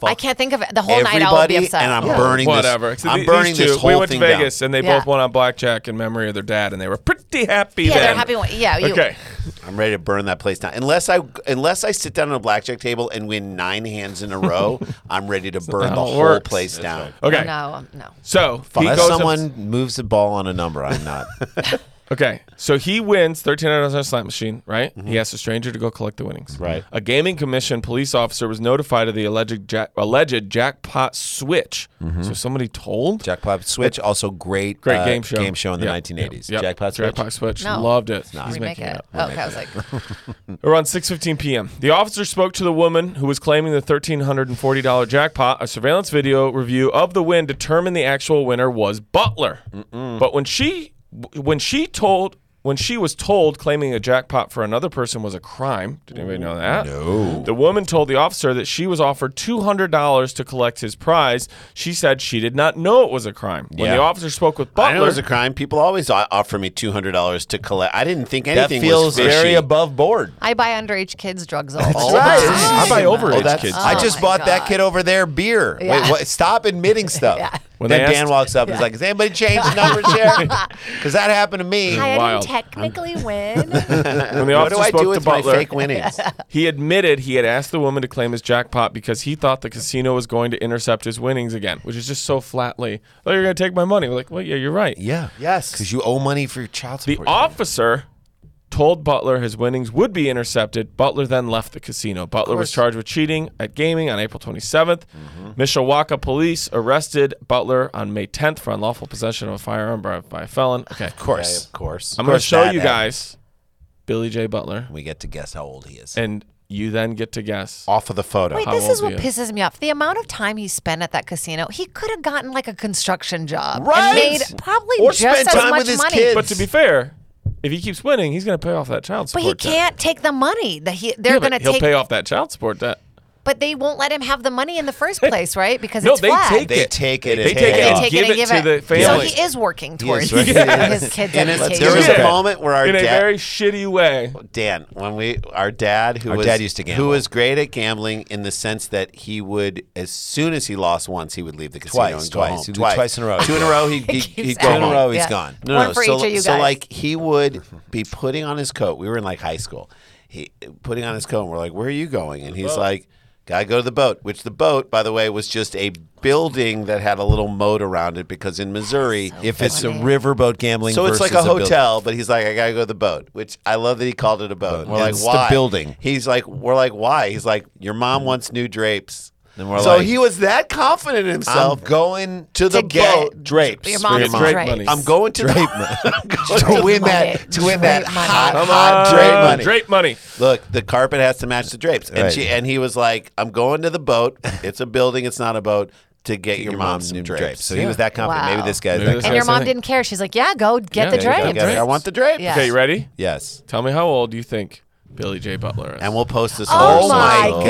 fuck I can't think of it. The whole night I'll be everybody, upset. and I'm Yeah. burning Whatever. this. So I'm these burning two, this whole we went to thing Vegas down. and they Yeah. both went on blackjack in memory of their dad, and they were pretty happy. Yeah, then. they're happy. When, yeah. You, Okay. I'm ready to burn that place down. Unless I unless I sit down at a blackjack table and win nine hands in a row, I'm ready to burn how the it whole works. place down. Okay. No, um, no. So he Unless goes up- someone moves the ball on a number, I'm not. Okay, so he wins thirteen hundred dollars on a slot machine, right? He asks a stranger to go collect the winnings. Right. A gaming commission police officer was notified of the alleged jack- alleged jackpot switch. So somebody told? Jackpot Switch, also great, Great uh, game show. Game show in the Yep, nineteen eighties. yep, yep. Jackpot Switch. Jackpot Switch. No. Loved it. He's Remake making it. up. Oh, okay, I was like, Around six fifteen p.m., the officer spoke to the woman who was claiming the one thousand three hundred forty dollars jackpot. A surveillance video review of the win determined the actual winner was Butler. But when she when she told when she was told claiming a jackpot for another person was a crime, did anybody know that? No. The woman told the officer that she was offered two hundred dollars to collect his prize. She said she did not know it was a crime. When Yeah. the officer spoke with I Butler, know it was a crime. People always o- offer me two hundred dollars to collect. I didn't think That anything feels was fishy. very above board. I buy underage kids drugs all the right. time. I buy overage Oh, that's- kids. I Oh just my bought that God. kid over there beer. Yeah. Wait, what? Stop admitting stuff. Yeah. When then they Dan asked- walks up and is like, "Has anybody changed the numbers here?" Because that happened to me. I Wild. didn't technically win. when the What officer do I spoke do to with my Butler, fake winnings? he admitted he had asked the woman to claim his jackpot because he thought the casino was going to intercept his winnings again, which is just so flatly, oh, you're going to take my money. We're like, well, yeah, you're right. Yeah. Yes. Because you owe money for your child The support. officer told Butler his winnings would be intercepted. Butler then left the casino. Butler was charged with cheating at gaming on April twenty-seventh. Mm-hmm. Mishawaka police arrested Butler on May tenth for unlawful possession of a firearm by, by a felon. Okay. Of course. Yeah, of course. I'm going to course show that you happened. guys Billy J. Butler, We get to guess how old he is. and you then get to guess. Off of the photo. Wait, How this old is what are you? pisses me off. The amount of time he spent at that casino, he could have gotten like a construction job Right. and made probably Or just spent as time much with his money. kids. But to be fair, if he keeps winning, he's going to pay off that child But support he debt. can't take the money that he they're Yeah, but going to he'll take. pay off that child support debt. But they won't let him have the money in the first place, right? Because No, it's they flagged. take They it. take it. They and take it and They take give it and it give to it. the So family. he is working towards right. his kids' And it's- education. there was Yeah. a moment where our in a dad, very shitty way. Dan, when we, our dad, who Our was dad used to gamble. who was great at gambling in the sense that he would, as soon as he lost once, he would leave the casino Twice, and go twice. home. He'd do twice in a row. Two in a row, he'd, he'd, Keeps he'd go Two in a home. row, he's Yeah. gone. No, One no. for so, each of you so guys. like he would be putting on his coat. We were in like high school. He putting on his coat, and we're like, "Where are you going?" And he's like, "Gotta go to the boat." Which the boat, by the way, was just a building that had a little moat around it because in Missouri, If it's a funny. riverboat gambling, so it's like a versus building. hotel, but he's like, I gotta go to the boat, which I love that he called it a boat. We're like, It's the why? building. He's like, we're like, why? He's like, your mom wants new drapes. And we're so like, he was that confident in I'm himself going to the To get boat. drapes Your for mom's your mom. Drape drapes. money. I'm going to Drape the money. to win money. that to win that Drape money. hot, Come hot on, drape money. Drape money. Look, the carpet has to match the drapes, and Right. she and he was like, I'm going to the boat. It's a building. It's not a boat. To get your, Your mom mom's some new drapes. drapes. So he was that confident. Wow. Maybe this guy's Maybe that this And confident. your Same mom thing. didn't care. She's like, "Yeah, go get Yeah, the there you go. drapes." Drapes. I want the drapes. Yeah. Okay, you ready? Yes. Tell me how old you think Billy J. Butler is. And we'll post this. Oh, on our my social.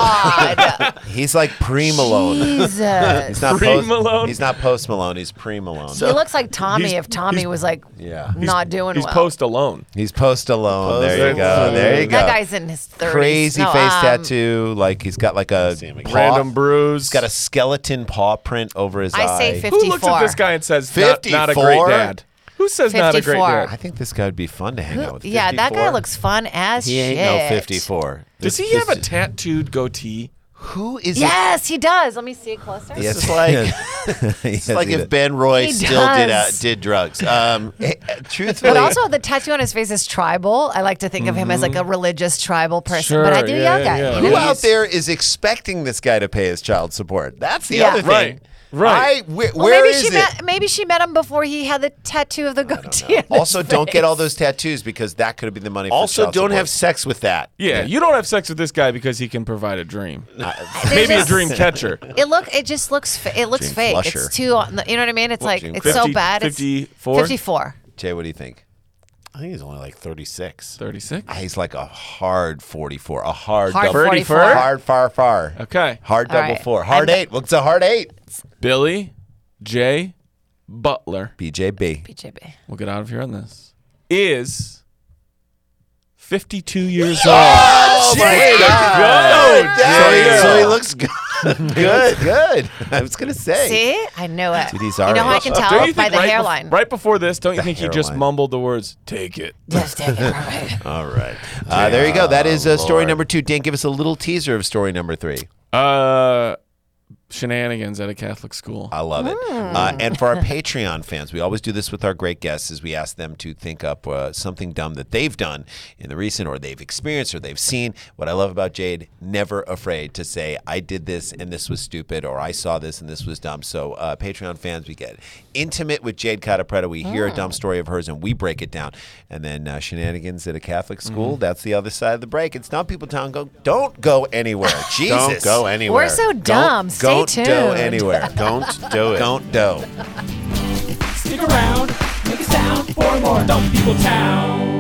God! He's like pre Malone. Jesus. He's not Pre post Malone? He's not post Malone. He's pre Malone. he looks like Tommy he's- if Tommy he's- was like yeah. not doing He's well. post alone. He's post alone. There you Post go. Malone. There you go. That guy's in his thirties. Crazy No, face um, tattoo. Like he's got like a See him again. paw- Random bruise. He's got a skeleton paw print over his I eye. say Who looks at fifty-four. this guy and says, not, not a great fifty-four? dad? Who says not a great fifty-four. dad? I think this guy would be fun to hang out with. Yeah, that guy fifty-four? looks fun as He shit. ain't no fifty-four. Does he have a tattooed goatee? Who is Yes, he does. Let me see it closer. Yes. It's like Yes, it's like he if did. Ben Roy He still did uh, does. did drugs. Um, Truthfully, But also, the tattoo on his face is tribal. I like to think of him as like a religious tribal person. Sure, but I do yeah, yoga. yeah, yeah. You who know, out he's- there is expecting this guy to pay his child support? That's the Yeah. other thing. Right, right. I, where Well, where maybe is she it? met. Maybe she met him before he had the tattoo of the goatee. on his Also, don't get all face. those tattoos because that could have been the money. For also, child don't support. have sex with that. Yeah, you don't have sex with this guy because he can provide a dream. There's Maybe a just- dream catcher. It look. It just looks. Fa- it looks Dream fake. flusher. It's too. You know what I mean? It's like Dream it's so fifty bad. It's fifty-four? fifty-four. Jay, what do you think? I think he's only like thirty-six. thirty-six? Ah, He's like a hard forty-four, a hard, Hard double, forty-four. hard far far, Okay. hard All double right. four, hard I'm- eight. What's a hard eight? Billy J. Butler, B J B. B J B. we'll get out of here on this, is fifty-two years old. Oh my Jay. God! Go, So he, Jay. so he looks good. Good, good. I was gonna say. See, I know it. Dude, he's you know how I alright. can Don't tell you by think the right bef- hairline. right before this, don't you think he just hairline. mumbled the words, take it? Just take it right. All right. Uh, there you go. That is uh, story Lord. number two. Dan, give us a little teaser of story number three. Uh, shenanigans at a Catholic school. I love it. Uh, and for our Patreon fans, we always do this with our great guests is we ask them to think up uh, something dumb that they've done in the recent or they've experienced or they've seen. What I love about Jade, never afraid to say, I did this and this was stupid, or I saw this and this was dumb. So uh, Patreon fans, we get intimate with Jade Catapretta. We hear a dumb story of hers and we break it down. And then uh, shenanigans at a Catholic school, that's the other side of the break. It's Dumb People Town. Go, don't go anywhere. Jesus. Don't go anywhere. We're so dumb. Don't, Stay don't tuned. go anywhere. Don't do it. Don't do. Stick around, make a sound for more Dumb People Town.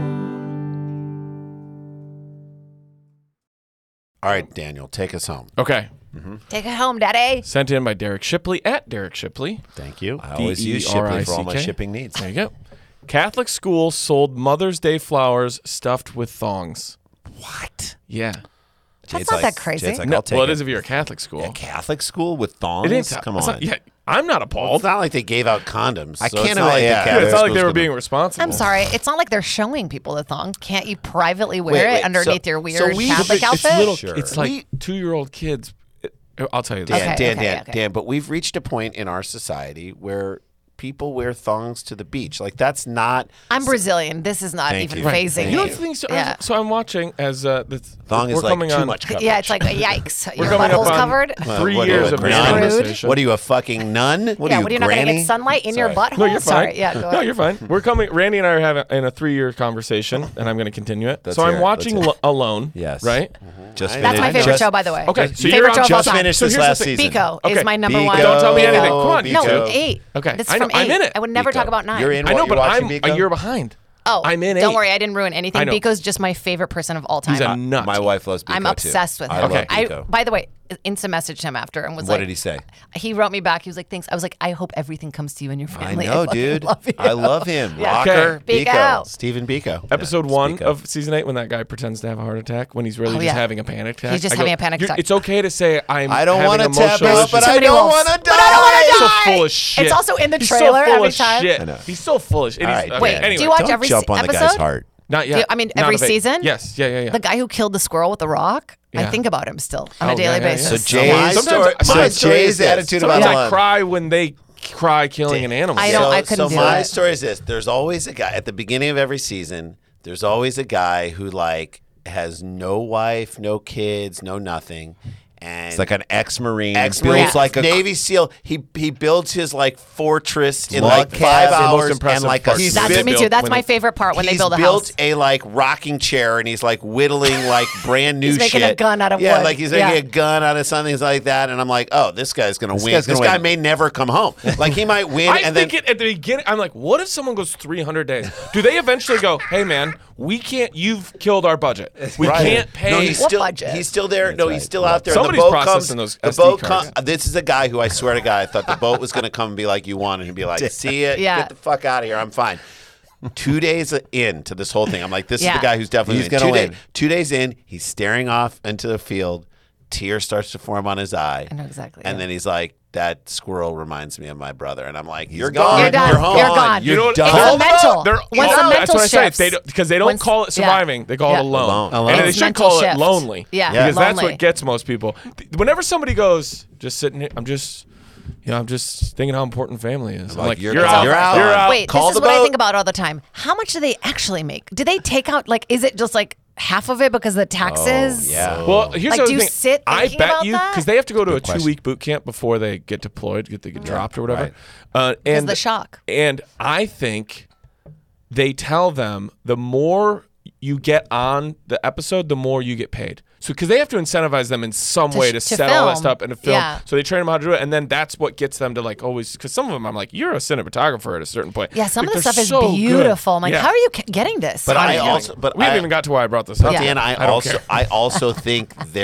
All right, Daniel, take us home. Okay. Take it home, Daddy. Sent in by Derek Shipley at Derek Shipley. Thank you. I always use Shipley for all my D E R I C K. shipping needs. There you go. Catholic school sold Mother's Day flowers stuffed with thongs. What? Yeah. That's not that crazy. Jade's like, No, I'll take well, it it is if you're a Catholic school. A Catholic school with thongs? It ain't Come it's on. not- yeah, I'm not Well, appalled. it's not like they gave out condoms. I so can't it's not like imagine- the yeah. Yeah, Catholic it's not like schools they were gonna- being responsible. I'm sorry. It's not like they're showing people the thong. Can't you privately wear Wait, it wait, underneath so- your so weird we- Catholic It's outfit? little. Sure. It's like We- two-year-old kids. It- I'll tell you this. Dan, Okay, Dan, okay, Dan, okay. Dan, but we've reached a point in our society where people wear thongs to the beach. Like that's not. I'm Brazilian. This is not Thank even you. Right. phasing Thank You know me. what the thing? So, Yeah. so I'm watching as uh, the Thong we're is like coming too on much coverage. Yeah, it's like, yikes. We're Your coming up butthole's on covered? three what are years you, of a this nun? conversation. What are you, a fucking nun? What yeah, are you, what are you not going to granny? get sunlight in your Sorry. butthole? No, you're fine. Sorry. Yeah, go no, ahead. you're fine. We're coming. Randy and I are having in a three-year conversation, and I'm going to continue it. Let's so hear I'm it. watching Let's hear Lo- Alone. Yes. Right. Just That's That's my finished- favorite just- show, by the way. Okay, so favorite you're on- show of all Just time. finished So this here's the last thing. season. Biko Okay. is my number Biko. one. Don't tell me Biko, anything. Come on. No, Biko. eight. Okay. This is I know- from I'm eight. in it. I would never Biko. talk about nine. You're in I what? know, You're but watching I'm Biko? a year behind. Oh, I'm in don't eight. worry. I didn't ruin I anything. know. Biko's just my favorite person of all time. He's a nut. My wife loves Biko I'm too. obsessed with I him. love I, Biko. by the way, Insta messaged him after and was What like, did he say? He wrote me back. He was like, "Thanks." I was like, "I hope everything comes to you and your I family." know, fucking dude. Love you. I love him. Yeah. Rocker, Okay. Biko. Biko. Stephen Biko. Episode Yeah, one speak up. of season eight, when that guy pretends to have a heart attack, when he's really Oh, just yeah. having a panic attack. He's just I go, having a panic "You're- attack." It's okay to say I'm. I don't want to tap out, but I Somebody don't else. want to die. But I don't wanna He's so die. full of shit. It's also in the He's trailer so full every of time. Shit. I know. He's so full of shit. All He's- right, okay, Wait, anyway, do you watch Don't every jump on the episode? guy's heart. Not Do yet. you- I mean, Not every of eight. season? Yes. Yeah. Yeah. Yeah. The guy who killed the squirrel with the rock. I Yeah. think about him still on Oh, a daily yeah, yeah, yeah. basis. So Jay's my story, story- so my story Jay's is this. attitude Sometimes about I Alone. cry when they cry killing an animal. I don't- So, I couldn't so do my it. story is this: there's always a guy at the beginning of every season. There's always a guy who like has no wife, no kids, no nothing, and It's like an ex-marine. ex-marine, builds like a Navy SEAL. He he builds his like fortress in Log like five cabin. hours Most impressive and like a part. he's That's built- me too. That's when my they- favorite part when he's they build a built house. a like rocking chair and he's like whittling like brand new He's making a shit. gun out of yeah, wood. like he's making Yeah. a gun out of something like that. And I'm like, oh, this guy's gonna win. guy's gonna this guy win. may never come home. Like he might win. I and then think it at the beginning. I'm like, what if someone goes three hundred days? Do they eventually go, hey man, we can't. You've killed our budget. We Right. can't pay. No, he's What still budget? he's still there. no, right. he's still out there. Somebody's the boat processing comes. those the S D boat cards. comes. This is a guy who I swear to God, I thought the boat was going to come and be like, "You won," and he'd be like, "See it, Yeah. get the fuck out of here. I'm fine." Two days in to this whole thing, I'm like, "This Yeah. is the guy who's definitely He's gonna gonna two win. Day, two days in, he's staring off into the field. Tear starts to form on his eye. I know exactly, And yeah. then he's like, "That squirrel reminds me of my brother," and I'm like, "You're gone. gone. You're done. home. You're gone. You know what? You're It's done. a mental. They're, Once oh, the that's mental what I say. shifts. They don't, because they don't Once- call it yeah. surviving. They call Yeah. it alone. Alone. Alone. And they It's should mental call it shift. lonely. Yeah. Because that's Lonely. what gets most people. Whenever somebody goes, just sitting here, I'm just, you know, I'm just thinking how important family is. I'm like, like, you're you're, gone. out. You're out. You're out. Wait, Call this is the what I boat. think about all the time. How much do they actually make? Do they take out, like, is it just like half of it because of the taxes? yeah. Well, here's Like, the other do you thing. sit I thinking bet about you that? because they have to go to a question. two-week boot camp before they get deployed, get they get dropped or whatever. Right. Uh, Because and the shock. And I think they tell them the more you get on the episode, the more you get paid. So because they have to incentivize them in some To way sh- to, to set all that film. stuff and to film. Yeah. So they train them how to do it, and then that's what gets them to like always. Because some of them, I'm like, you're a cinematographer at a certain point. Yeah, some Like, of the they're stuff is so good. beautiful. I'm like, Yeah. how are you ca- getting this? But How I are you also, but we haven't I, even got to why I brought this up. Yeah. Dan, I, I don't also care. I also think they're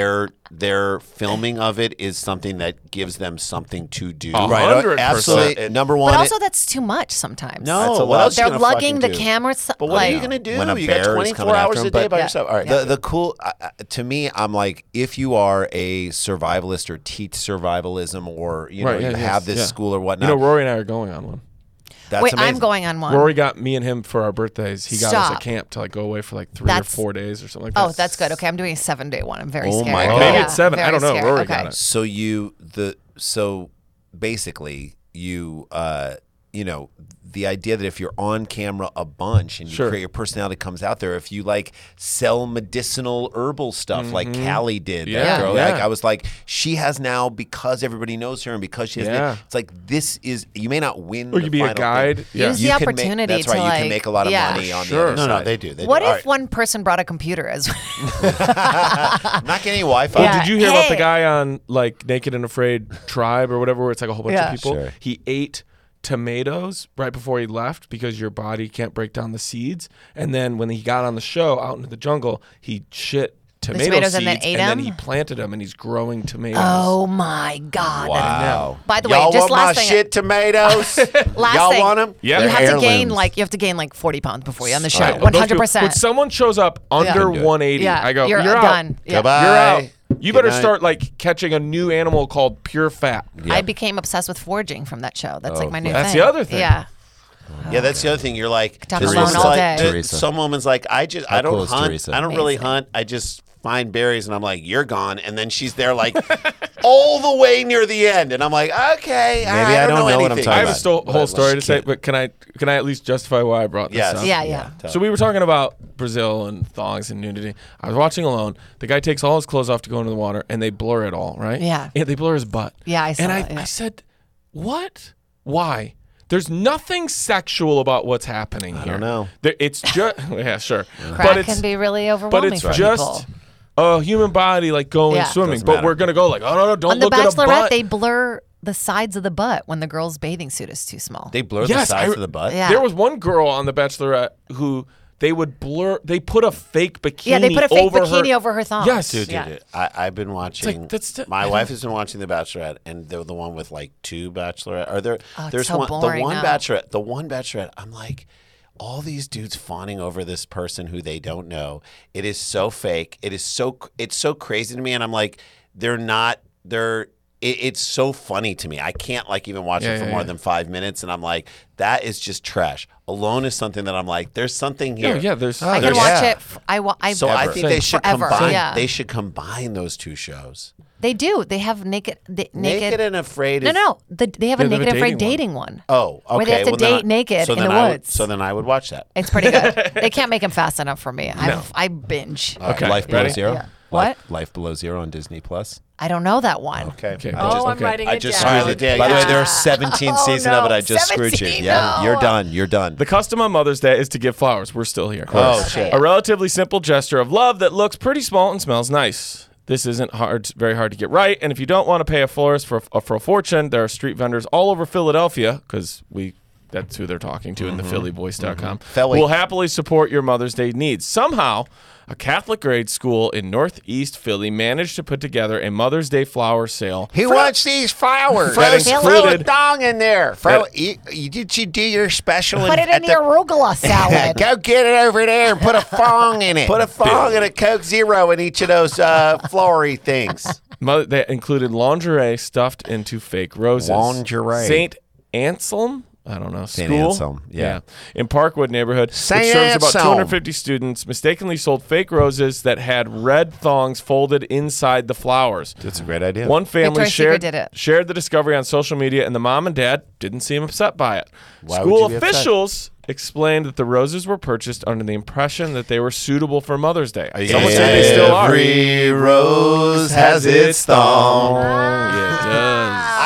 their filming of it is something that gives them something to do. A Right. hundred Absolutely. percent. Number one. But it- also, that's too much sometimes. No, That's a what lot. else you They're gonna lugging fucking the do? cameras. But what like, are you gonna do? when a You bear got is twenty-four coming after hours him, a day but- by Yeah. yourself. All right. The the cool uh, uh, to me, I'm like, if you are a survivalist or teach survivalism, or you know Right, yeah, you yes, have this yeah. school or You whatnot. know, Rory and I are going on one. that's Wait, amazing. I'm going on one. Rory got me and him for our birthdays. He got us Stop. a camp to like go away for like three That's- or four days or something like that. Oh, that's good. Okay, I'm doing a seven day one. I'm very Oh scared. my God. Maybe Yeah, it's seven. I very don't know. scared. Rory okay. got it. So you the so basically you uh you know the idea that if you're on camera a bunch and you Sure. create your personality comes out there, if you like sell medicinal herbal stuff like Callie did, that Yeah, girl, yeah. like I was like, she has now, because everybody knows her and because she has, Yeah. it's like this is, you may not win. Or the you be a final thing. guide. Yeah. Use You the can make- opportunity that's right. to, You like- can make a lot of yeah. money on Sure. the other No, no, side. they do. They What do. if All right. one person brought a computer as I'm not getting any Wi-Fi. Oh, Yeah. did you hear about the Hey. guy on like Naked and Afraid Tribe or whatever, where it's like a whole bunch Yeah. of people? Sure. He ate tomatoes right before he left because your body can't break down the seeds. And then when he got on the show out into the jungle, he shit tomato tomatoes seeds and then ate and them? then he planted them and he's growing tomatoes. Oh my God. Wow. By the way, Y'all just want my last thing. shit tomatoes? Last Y'all thing, want them? Yeah. You They're have to gain heirlooms. like you have to gain like forty pounds before you're on the show. Right. Those One people- hundred When percent. someone shows up under do it. one eighty, Yeah, I go, you're, you're, out. done. Yeah. Goodbye. You're out. You Good better night. start like catching a new animal called pure fat. I became obsessed with foraging from that show. That's like my new That's thing. the other thing. Yeah. Yeah, that's the other thing. You're like, Talk this alone woman's all like- day. th- Teresa. some woman's like, I just, How I don't cool is hunt. Teresa? I don't really Amazing. hunt. I just find berries, and I'm like, you're gone, and then she's there like all the way near the end, and I'm like, okay, Maybe I, I don't, don't know what I'm anything. talking I have a about. sto- But I whole love story to say, kid. but can I can I at least justify why I brought this Yes. up? Yeah, yeah. So we were talking about Brazil and thongs and nudity. I was watching Alone. The guy takes all his clothes off to go into the water, and they blur it all, right? Yeah. And they blur his butt. Yeah, I saw And I, that, yeah. I said, what? Why? There's nothing sexual about what's happening here. I don't know. There, it's just yeah, sure. Crack but it's can be really but overwhelming it's for just people. a human body like going Yeah. swimming. Doesn't But matter. we're gonna go like, oh no, no, don't On The look at a Bachelorette, butt. they blur the sides of the butt when the girl's bathing suit is too small. They blur Yes, the sides I- of the butt. Yeah. There was one girl on The Bachelorette who they would blur. They put a fake bikini. yeah, they put a fake over bikini her, over her thong. Yes, Dude, dude, Yeah. dude. I, I've been watching. like, that's the- I my don't- wife has been watching The Bachelorette, and they're the one with like two Bachelorette. Are there? Oh, it's there's so one. boring the one now. Bachelorette. The one Bachelorette. I'm like, all these dudes fawning over this person who they don't know. It is so fake. It is so. It's so crazy to me, and I'm like, they're not. They're. It, it's so funny to me. I can't like even watch Yeah, it for yeah, more yeah. than five minutes, and I'm like, that is just trash. Alone is something that I'm like, there's something here. Yeah, yeah. There's. I can there's- watch yeah. it. f- I, wa- I So I Ever. think they should Forever, combine. yeah. They should combine those two shows. They do. They have naked, the, naked. Naked and Afraid. no, Is, no. The, they have Yeah, a they have naked a and afraid dating dating one. Oh, okay. Where they have to well, then date I- naked so in then the I would- woods. so then I would watch that. It's pretty good. They can't make him fast enough for me. I I binge. Okay. Life Below ready? Zero. Yeah. Life, What? Life Below Zero on Disney Plus. I don't know that one. Okay. Okay. I just- Oh, I'm okay. writing I it just down. screwed it. Yeah, By the way, yeah. there's seventeen Oh, seasons no. of it. I just screwed you. seventeen, Yeah, no. you're done. You're done. The custom on Mother's Day is to give flowers. We're still here. Oh, Okay. shit. A relatively simple gesture of love that looks pretty small and smells nice. This isn't hard, very hard to get right. And if you don't want to pay a florist for a, for a fortune, there are street vendors all over Philadelphia, because we that's who they're talking to in the philly voice dot com. Philly. Will happily support your Mother's Day needs. Somehow, a Catholic grade school in Northeast Philly managed to put together a Mother's Day flower sale. Who wants these flowers? That Throw included- a dong in there. Throw, That- you, you, did you do your special? Put it in the arugula salad. Go get it over there and put a fong in it. Put a fong and a Coke Zero in each of those uh, flowery things. Mother, that included lingerie stuffed into fake roses. Lingerie. Saint Anselm, I don't know, Saint school. Anselm, yeah. In Parkwood neighborhood, Saint which serves about Anselm. two hundred fifty students, mistakenly sold fake roses that had red thongs folded inside the flowers. That's a great idea. One family Victoria's Secret shared did it. shared the discovery on social media, and the mom and dad didn't seem upset by it. Why would School you be upset? officials explained that the roses were purchased under the impression that they were suitable for Mother's Day. you Someone gonna said say they still are. every rose has its thong? Yeah, it does.